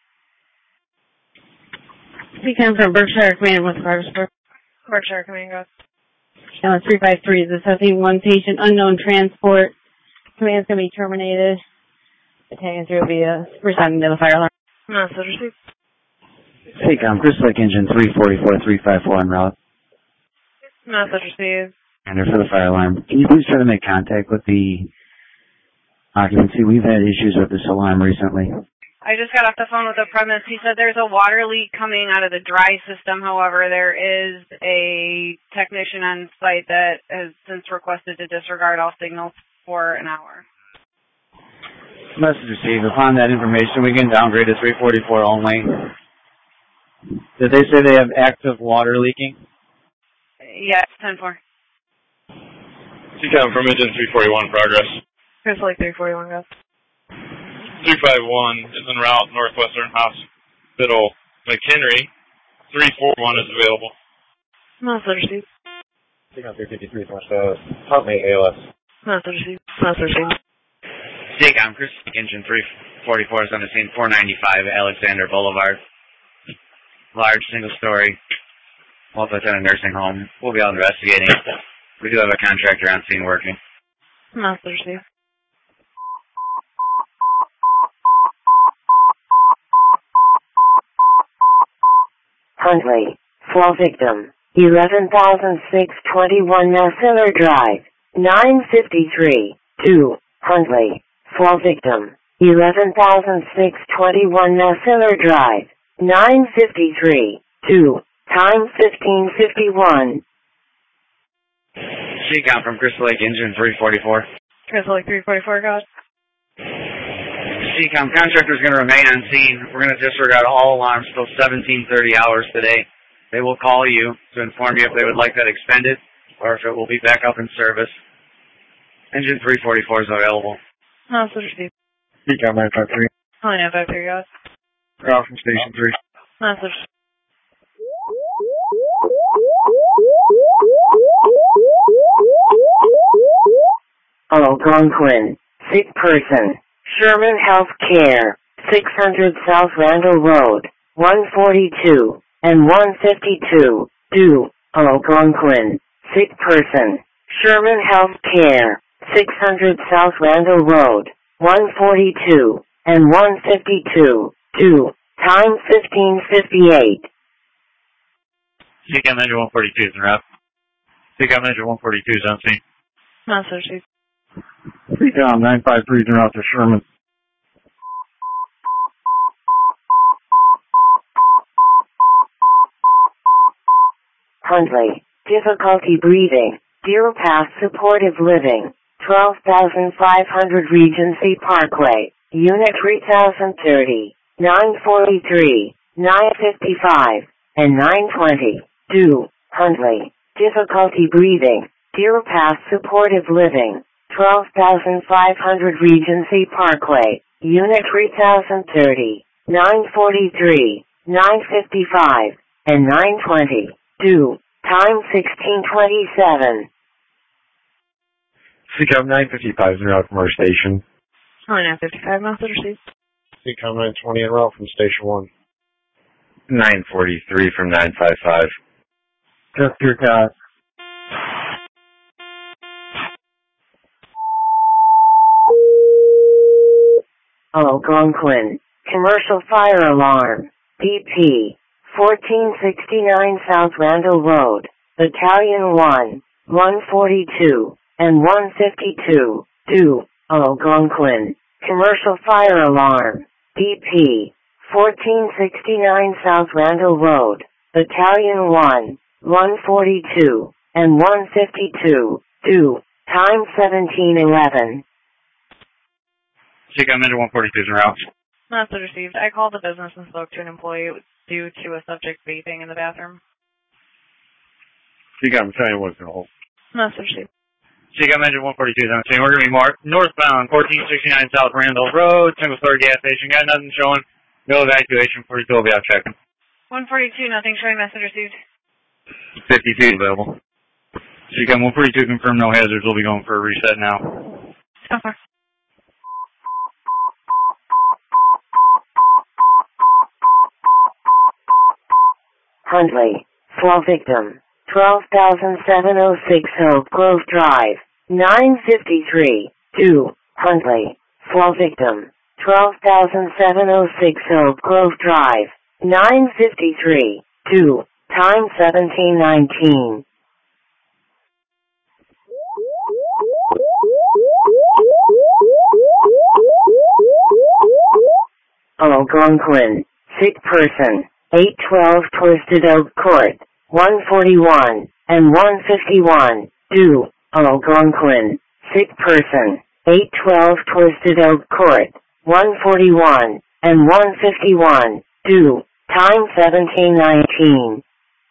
C COM from Berkshire Command, what's the Berkshire Command, go. Ambulance three five three is assessing one patient, unknown transport. Command's going to be terminated. Battalion three will be uh, responding to the fire alarm. Message received. C COM Crystal Lake Engine three forty-four, three five four en route. Message received. And for the fire alarm. Can you please try to make contact with the occupancy? We've had issues with this alarm recently. I just got off the phone with the premise. He said there's a water leak coming out of the dry system. However, there is a technician on site that has since requested to disregard all signals for an hour. Message received. Upon that information, we can downgrade to three forty-four only. Did they say they have active water leaking? Yes, ten four. C COM from engine three forty-one, progress. Crystal Lake three forty-one, guys. three five one is en route, Northwestern Hospital, McHenry. three four one is available. Message received. C COM three fifty-three, uh, help me, A L S. Message received. Message received. C COM, Chris, engine three forty-four is on the scene, four ninety-five Alexander Boulevard. Large, single-story, multi-tenant nursing home. We'll be out investigating. We do have a contractor on scene working. Message received. Huntley. Fall victim. eleven thousand six hundred twenty-one Miller Drive. nine fifty-three. two. Huntley. Fall victim. eleven thousand six hundred twenty-one Miller Drive. nine fifty-three. two. Time fifteen fifty-one. Seacom from Crystal Lake, engine three forty-four. Crystal Lake three forty-four, God. Seacom, contractor's going to remain on scene. We're going to disregard all alarms till seventeen thirty hours today. They will call you to inform you if they would like that extended or if it will be back up in service. Engine three forty-four is available. No, so Steve. Seacom nine five three. Oh, nine five three, God. Route from Station three. No, so Algonquin. Sick person. Sherman Health Care. six hundred South Randall Road. one forty-two and one fifty-two. Do. Algonquin. Sick person. Sherman Health Care. six hundred South Randall Road. one forty-two and one fifty-two. Do. Time fifteen fifty-eight. Seacom engine one forty-two is en route. Seacom engine one forty-two is on scene. no, so Steve. Seacom nine five three is en route to Sherman. Huntley. Difficulty breathing. Deer Pass Supportive Living. twelve thousand five hundred Regency Parkway. Unit three thousand thirty. nine forty-three. nine fifty-five. And nine twenty. Do. Huntley. Difficulty breathing. Deer Pass Supportive Living. twelve thousand five hundred Regency Parkway. Unit three thousand thirty. nine forty-three. nine fifty-five. And nine twenty. Do. Time sixteen twenty-seven. Seacom nine fifty-five is en route from our station. Oh, nine fifty-five, no, so Steve. Seacom nine twenty en route from Station one. nine forty-three from nine five five. Just your God. Algonquin. Commercial fire alarm. D P. fourteen sixty-nine South Randall Road. Battalion one. one forty-two. And one fifty-two. Do. Algonquin. Commercial fire alarm. D P. fourteen sixty-nine South Randall Road. Battalion one. one forty-two. And one fifty-two. Do. Time seventeen eleven. Seacom engine one forty-two is en route. Not so received. I called the business and spoke to an employee due to a subject vaping in the bathroom. Seacom battalion one is going to hold. Not so received. Seacom engine one forty-two is on scene. We're going to be marked northbound, fourteen sixty-nine South Randall Road, single story gas station. Got nothing showing. No evacuation. forty-two will be out checking. one forty-two, nothing showing, message received. fifty-two available. Seacom one forty-two confirmed no hazards. We'll be going for a reset now. So far. Huntley. Fall victim. twelve thousand seven hundred six Oak Grove Drive. nine fifty-three. two. Huntley. Fall victim. twelve thousand seven hundred six Oak Grove Drive. nine fifty-three. two. Time seventeen nineteen. Algonquin. Sick person. eight twelve Twisted Oak Court. one forty-one and one fifty-one. Do. Algonquin. Sick person. eight twelve Twisted Oak Court. one forty-one and one fifty-one. Do. Time seventeen nineteen.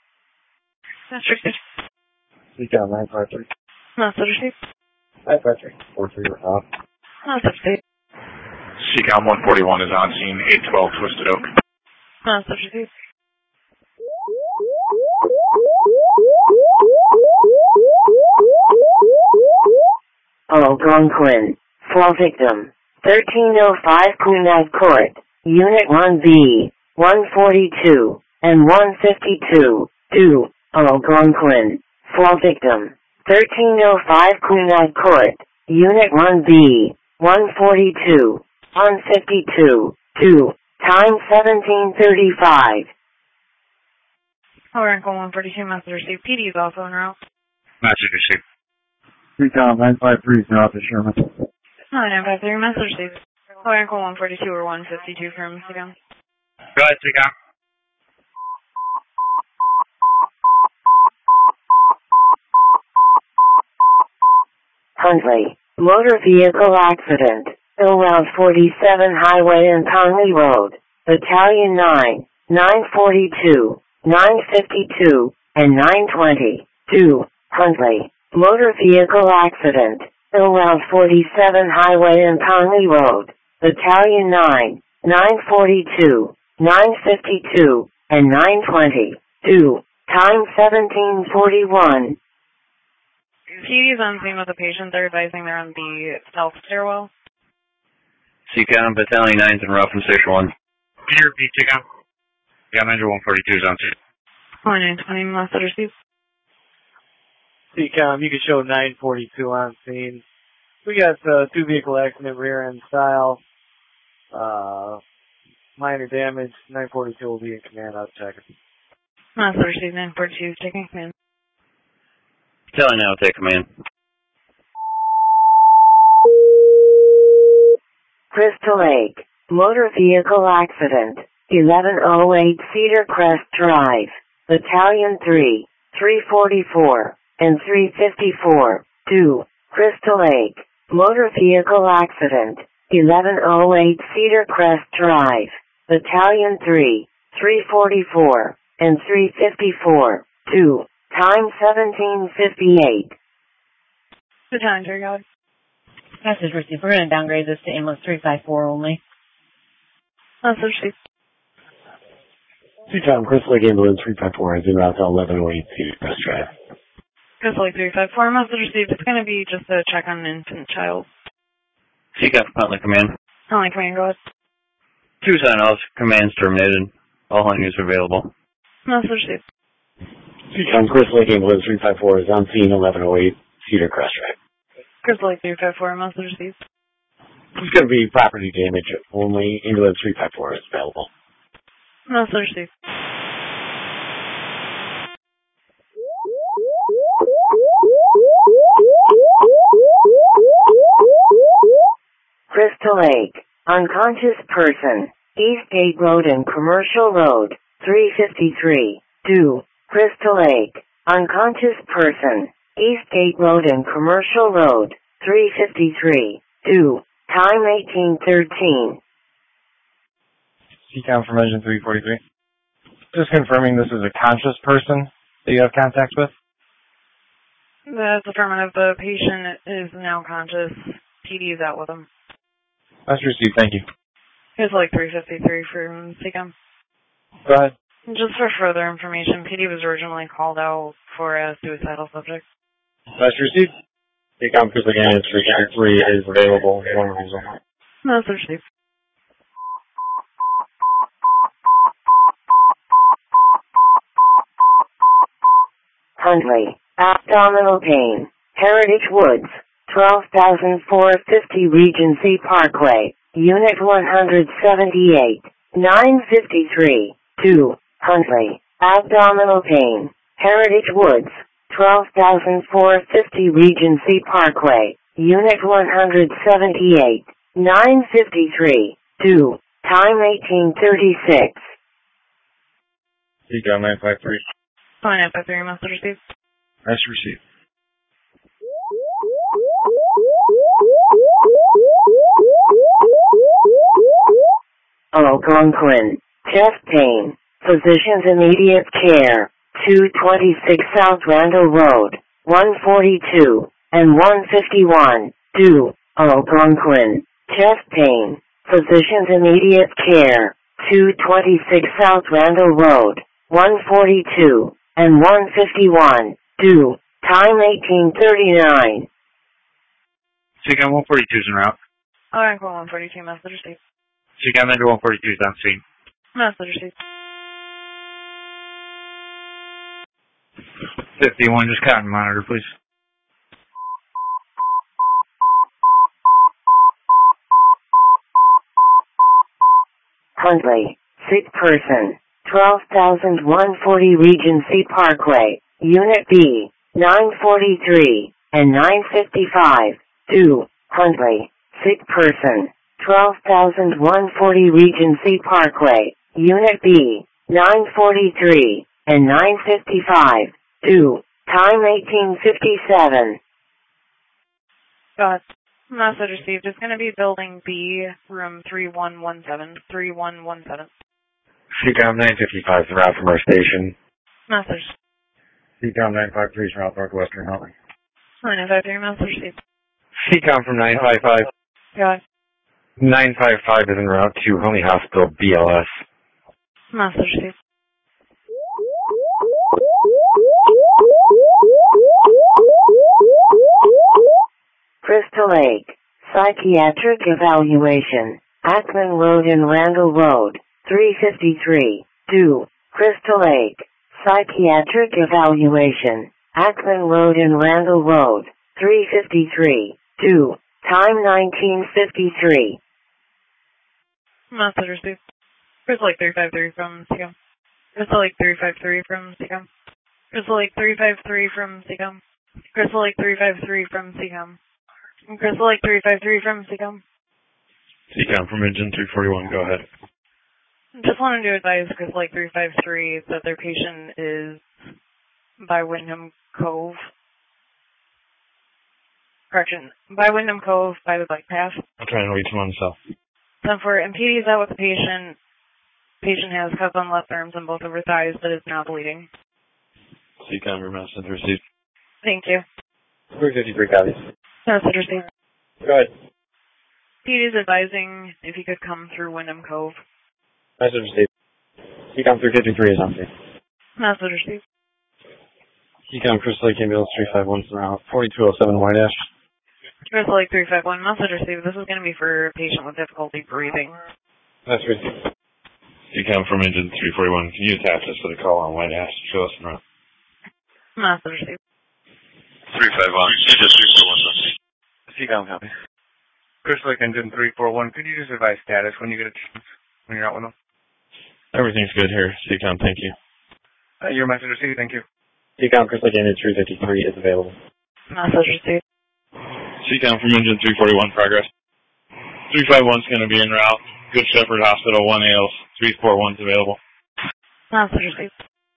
Seacom nine five three. Not so received. nine five three. four three are off. Not so received. Seacom one forty-one is on scene, eight twelve Twisted Oak. Not so received. Algonquin. Fall victim. thirteen oh five Quinag Court. Unit one B. one forty-two and one fifty-two. Do. Algonquin. Fall victim. thirteen oh five Quinag Court. Unit one B. one forty-two. one fifty-two. Do. Time seventeen thirty-five. Alright, call one forty-two, message received. P D is also en route. Message received. Recon nine five three is out to Sherman. nine five three, message received. Alright, call one forty-two or one fifty-two from Seacom. Go ahead, Seacom. Huntley, motor vehicle accident, Hill Route forty-seven Highway and Conley Road, Battalion nine, nine forty-two, nine fifty-two, and nine twenty-two, Huntley, motor vehicle accident, Hill Route forty-seven Highway and Conley Road, Battalion nine, nine forty-two, nine fifty-two, and nine twenty-two, time seventeen forty-one. P D is on scene with a patient. They're advising they're on the south stairwell. Seacom, Battalion nine's en route from Station one. Can you repeat, Seacom? Yeah, Manager one forty-two is on scene. nine twenty, message received. Seacom, you can show nine forty-two on scene. We got uh, two vehicle accident, rear end style. Uh, minor damage. nine forty-two will be in command. I'll check it. Message received, nine forty-two, taking command. Battalion nine will take command. Crystal Lake, motor vehicle accident, eleven oh eight Cedar Crest Drive, Battalion three, three forty-four, and three fifty-four, two, Crystal Lake, motor vehicle accident, eleven oh eight Cedar Crest Drive, Battalion three, three forty-four, and three fifty-four, two, time seventeen fifty-eight. Battalion three, go ahead. Message received. We're going to downgrade this to ambulance three five four only. Message received. Seacom, Crystal Lake Ambulance three five four is en route to eleven oh eight Cedar Crest Drive. Crystal Lake three five four, message received. It's going to be just a check on an infant child. Seacom, Huntley command. Huntley command, go ahead. Two sign-offs, commands terminated. All units available. Message received. Seacom, Crystal Lake Ambulance three five four is on scene eleven oh eight Cedar Crest Drive. Crystal Lake three five four, message received. It's going to be property damage only. Ambulance three five four is available. Message received. Crystal Lake, unconscious person, Eastgate Road and Commercial Road, three fifty-three, two, Crystal Lake, unconscious person, Eastgate Road and Commercial Road, three fifty-three, two, time eighteen thirteen. Seacom from Engine three forty-three. Just confirming this is a conscious person that you have contact with? That's affirmative. The patient is now conscious. P D is out with him. That's received, thank you. It's like three fifty-three from Seacom. Go ahead. Just for further information, P D was originally called out for a suicidal subject. That's received. Seacom, Crystal Lake Ambulance three forty-three is available. One reason. That's received. Huntley, abdominal pain, Heritage Woods, twelve thousand four hundred fifty Regency Parkway, Unit one seventy-eight, nine fifty-three, two, Huntley, abdominal pain, Heritage Woods, twelve thousand four hundred fifty Regency Parkway, Unit one seventy-eight, nine fifty-three, two, time eighteen thirty-six. Seacom nine five three. nine five three, message received. That's received. Algonquin, chest pain, physician's immediate care, two twenty-six South Randall Road, one forty-two, and one fifty-one, two, Algonquin, chest pain, physician's immediate care, two twenty-six South Randall Road, one forty-two, and one fifty-one, two, time eighteen thirty-nine. Seacom one forty-two is en route. Alright, call one forty-two, message received. Seacom Manager one forty-two is on scene. Message received. fifty-one, just count and monitor, please. Huntley, sick person, twelve thousand one hundred forty Regency Parkway, Unit B, nine forty-three and nine fifty-five, to Huntley, sick person, twelve thousand one hundred forty Regency Parkway, Unit B, nine forty-three and nine fifty-five, to time eighteen fifty-seven. Got message received. It's going to be building B, room three one one seven, three one one seven. C COM nine fifty-five is route from our station. Message. C COM nine five three is route northwestern Huntley. nine five three, message received. C COM from nine five five. Got nine five five is en route to Huntley Hospital B L S. message received. Crystal Lake, psychiatric evaluation, Ackman Road and Randall Road, three fifty-three, to Crystal Lake, psychiatric evaluation, Ackman Road and Randall Road, three fifty-three, to time nineteen fifty-three. Message received. Crystal Lake three five three from C COM. Crystal Lake three five three from C COM. Crystal Lake three five three from C COM. Crystal Lake three five three from C COM. Crystal Lake three five three from C COM. C COM from engine three forty-one, go ahead. Just wanted to advise Crystal Lake three five three that their patient is by Wyndham Cove. Correction, by Wyndham Cove, by the bike path. I'm trying to reach him on the cell. Then for M P Ds out with the patient, patient has cuts on left arms and both over thighs, but is not bleeding. C COM, your message received. Thank you. three fifty-three copies. Message received. Go ahead. P D is advising if he could come through Wyndham Cove. Message received. C COM three fifty-three is on scene. Message received. C COM Crystal Lake Ambulance three five one route forty-two oh seven White Ash. Crystal Lake three five one, message received. This is going to be for a patient with difficulty breathing. Message received. C COM from engine three forty-one, can you attach us to the call on White Ash? Show us in route. Message received. three five one, engine three four one. C COM copy. Crystal Lake engine three four one, could you just advise status when you get a chance, when you're out with them? Everything's good here, C COM, thank you. Uh, your message received, thank you. C COM Crystal Lake Ambulance three fifty-three is available. Message received. C COM from engine three forty-one, progress. three five one's going to be en route. Good Shepherd Hospital, one A L, three four one's available. Message received.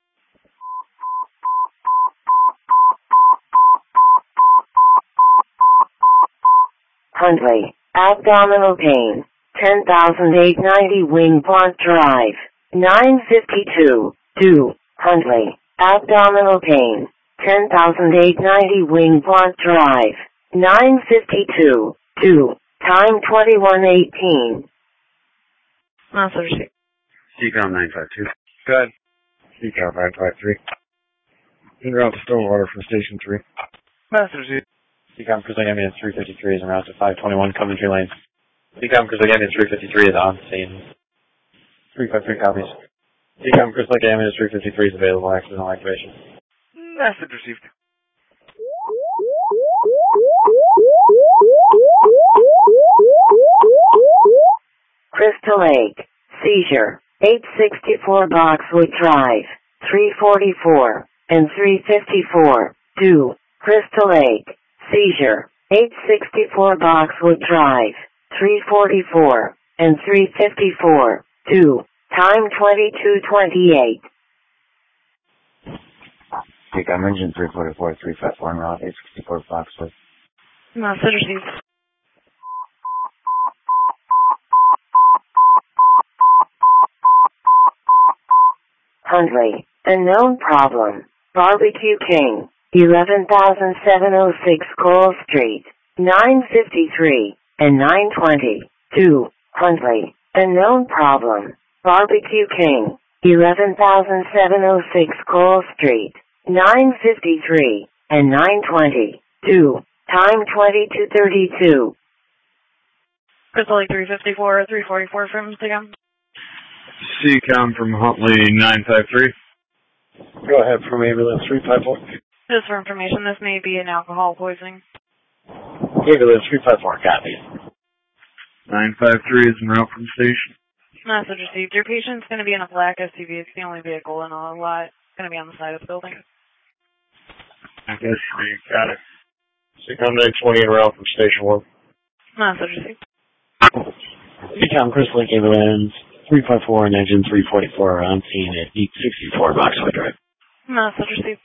Huntley, abdominal pain, ten thousand eight hundred ninety Wingpont Drive, nine fifty-two, to Huntley, abdominal pain, ten thousand eight hundred ninety Wingpont Drive, nine fifty-two, to time twenty-one eighteen. Message received. C COM nine five two. Good. C COM nine five three. En route to Stonewater from Station three. Message received. C COM Crystal Lake Ambulance three fifty-three is en route to five twenty-one Coventry Lane. C COM Crystal Lake Ambulance three fifty-three is on scene. three five three copies. C COM Crystal Lake Ambulance three fifty-three is available. Accidental activation. Message received. Crystal Lake, seizure, eight sixty-four Boxwood Drive, three forty-four, and three fifty-four, to Crystal Lake, seizure, eight sixty-four Boxwood Drive, three forty-four, and three fifty-four, to time twenty-two twenty-eight. C COM engine three forty-four, three five one route, eight sixty-four Boxwood. Message received. Huntley, unknown problem, Barbecue King, eleven thousand seven hundred six Cole Street, nine fifty-three, and nine twenty, to Huntley, unknown problem, Barbecue King, eleven thousand seven hundred six Cole Street, nine fifty-three, and nine twenty, to time twenty-two thirty-two. Crystal Lake three fifty-four, three forty-four from C COM. C COM from Huntley nine five three. Go ahead from ambulance three five four. Just for information, this may be an alcohol poisoning. Ambulance three five four, copy. nine five three is en route from station. Message received. Your patient's going to be in a black S U V. It's the only vehicle in a lot. It's going to be on the side of the building. Yes, you got it. C COM nine twenty en route from Station one. Message received. C COM Chris Lake Ambulance three five four and engine three forty-four are on scene at eight sixty-four Boxwood Drive. Message received.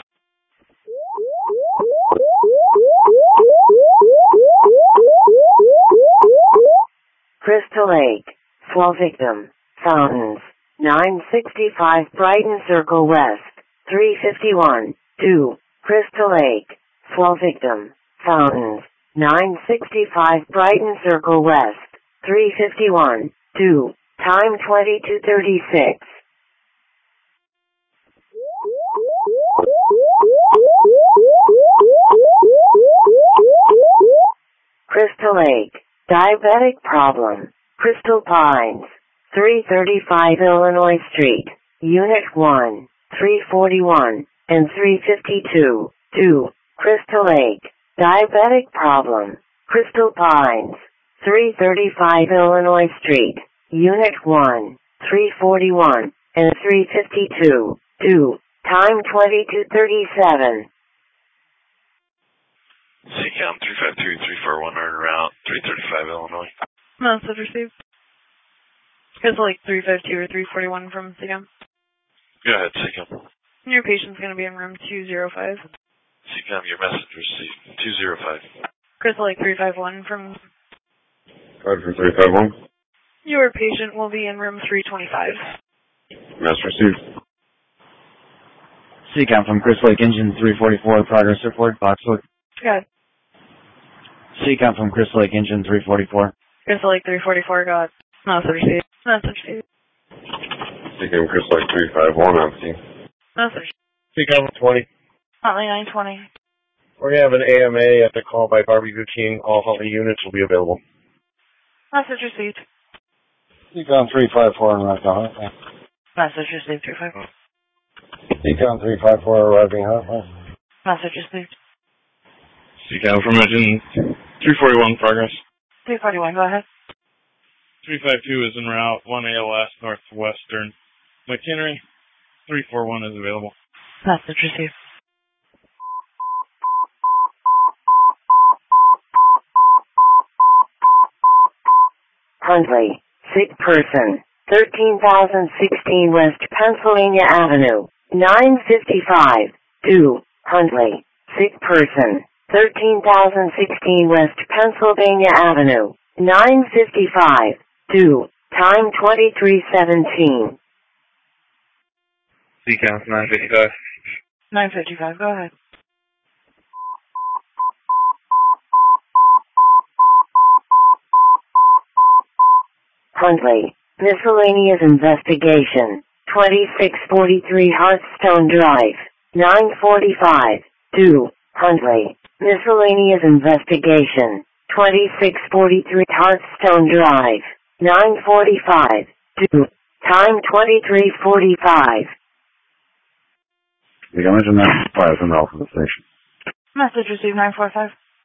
Crystal Lake. Swell victim. Fountains. nine sixty-five Brighton Circle West. three fifty-one. two. Crystal Lake. Swell victim. Fountains. nine sixty-five Brighton Circle West. three fifty-one. two. Time twenty-two thirty-six. Crystal Lake. Diabetic problem. Crystal Pines. three thirty-five Illinois Street. Unit one. three forty-one and three fifty-two. two. Crystal Lake. Diabetic problem. Crystal Pines. three thirty-five Illinois Street. Unit one. three forty-one and three fifty-two. two. Time twenty-two thirty-seven. C COM three five three, three four one are en route, three thirty-five Illinois. Message received. It's like three five two or three forty-one from C COM. Go ahead, C COM. Your patient's going to be in room two oh five. C COM, your message received. two oh five. Crystal Lake three five one from... Roger, three five one. Your patient will be in room three twenty-five. Message received. C COM from Chris Lake Engine three forty-four, progress report, Boxwood. Good. C COM from Chris Lake Engine three forty-four. Crystal Lake three forty-four got message received. Message received. C COM Chris Lake three five one on scene. Message. C COM twenty. Huntley nine twenty. We have an A M A at the call by Barbecue King. All Huntley units will be available. Message received. C COM three five four and Rockville. Message received three five four. C COM three five four arriving Hotline. Message received. C COM from engine three forty-one progress. three forty-one, go ahead. three five two is en route, one A L S northwestern. McHenry, three four one is available. Message received. Huntley. Sick person. thirteen thousand sixteen West Pennsylvania Avenue. nine fifty-five. two. Huntley. Sick person. thirteen thousand sixteen West Pennsylvania Avenue. nine fifty-five. two. Time twenty-three seventeen. C COM nine fifty-five. nine fifty-five, go ahead. Huntley. Miscellaneous investigation. twenty-six forty-three Hearthstone Drive. nine forty-five. two. Huntley. Miscellaneous investigation. twenty-six forty-three Hearthstone Drive. nine forty-five. two. Time twenty-three forty-five. The engine nine five is en route from the station. Message received nine four five.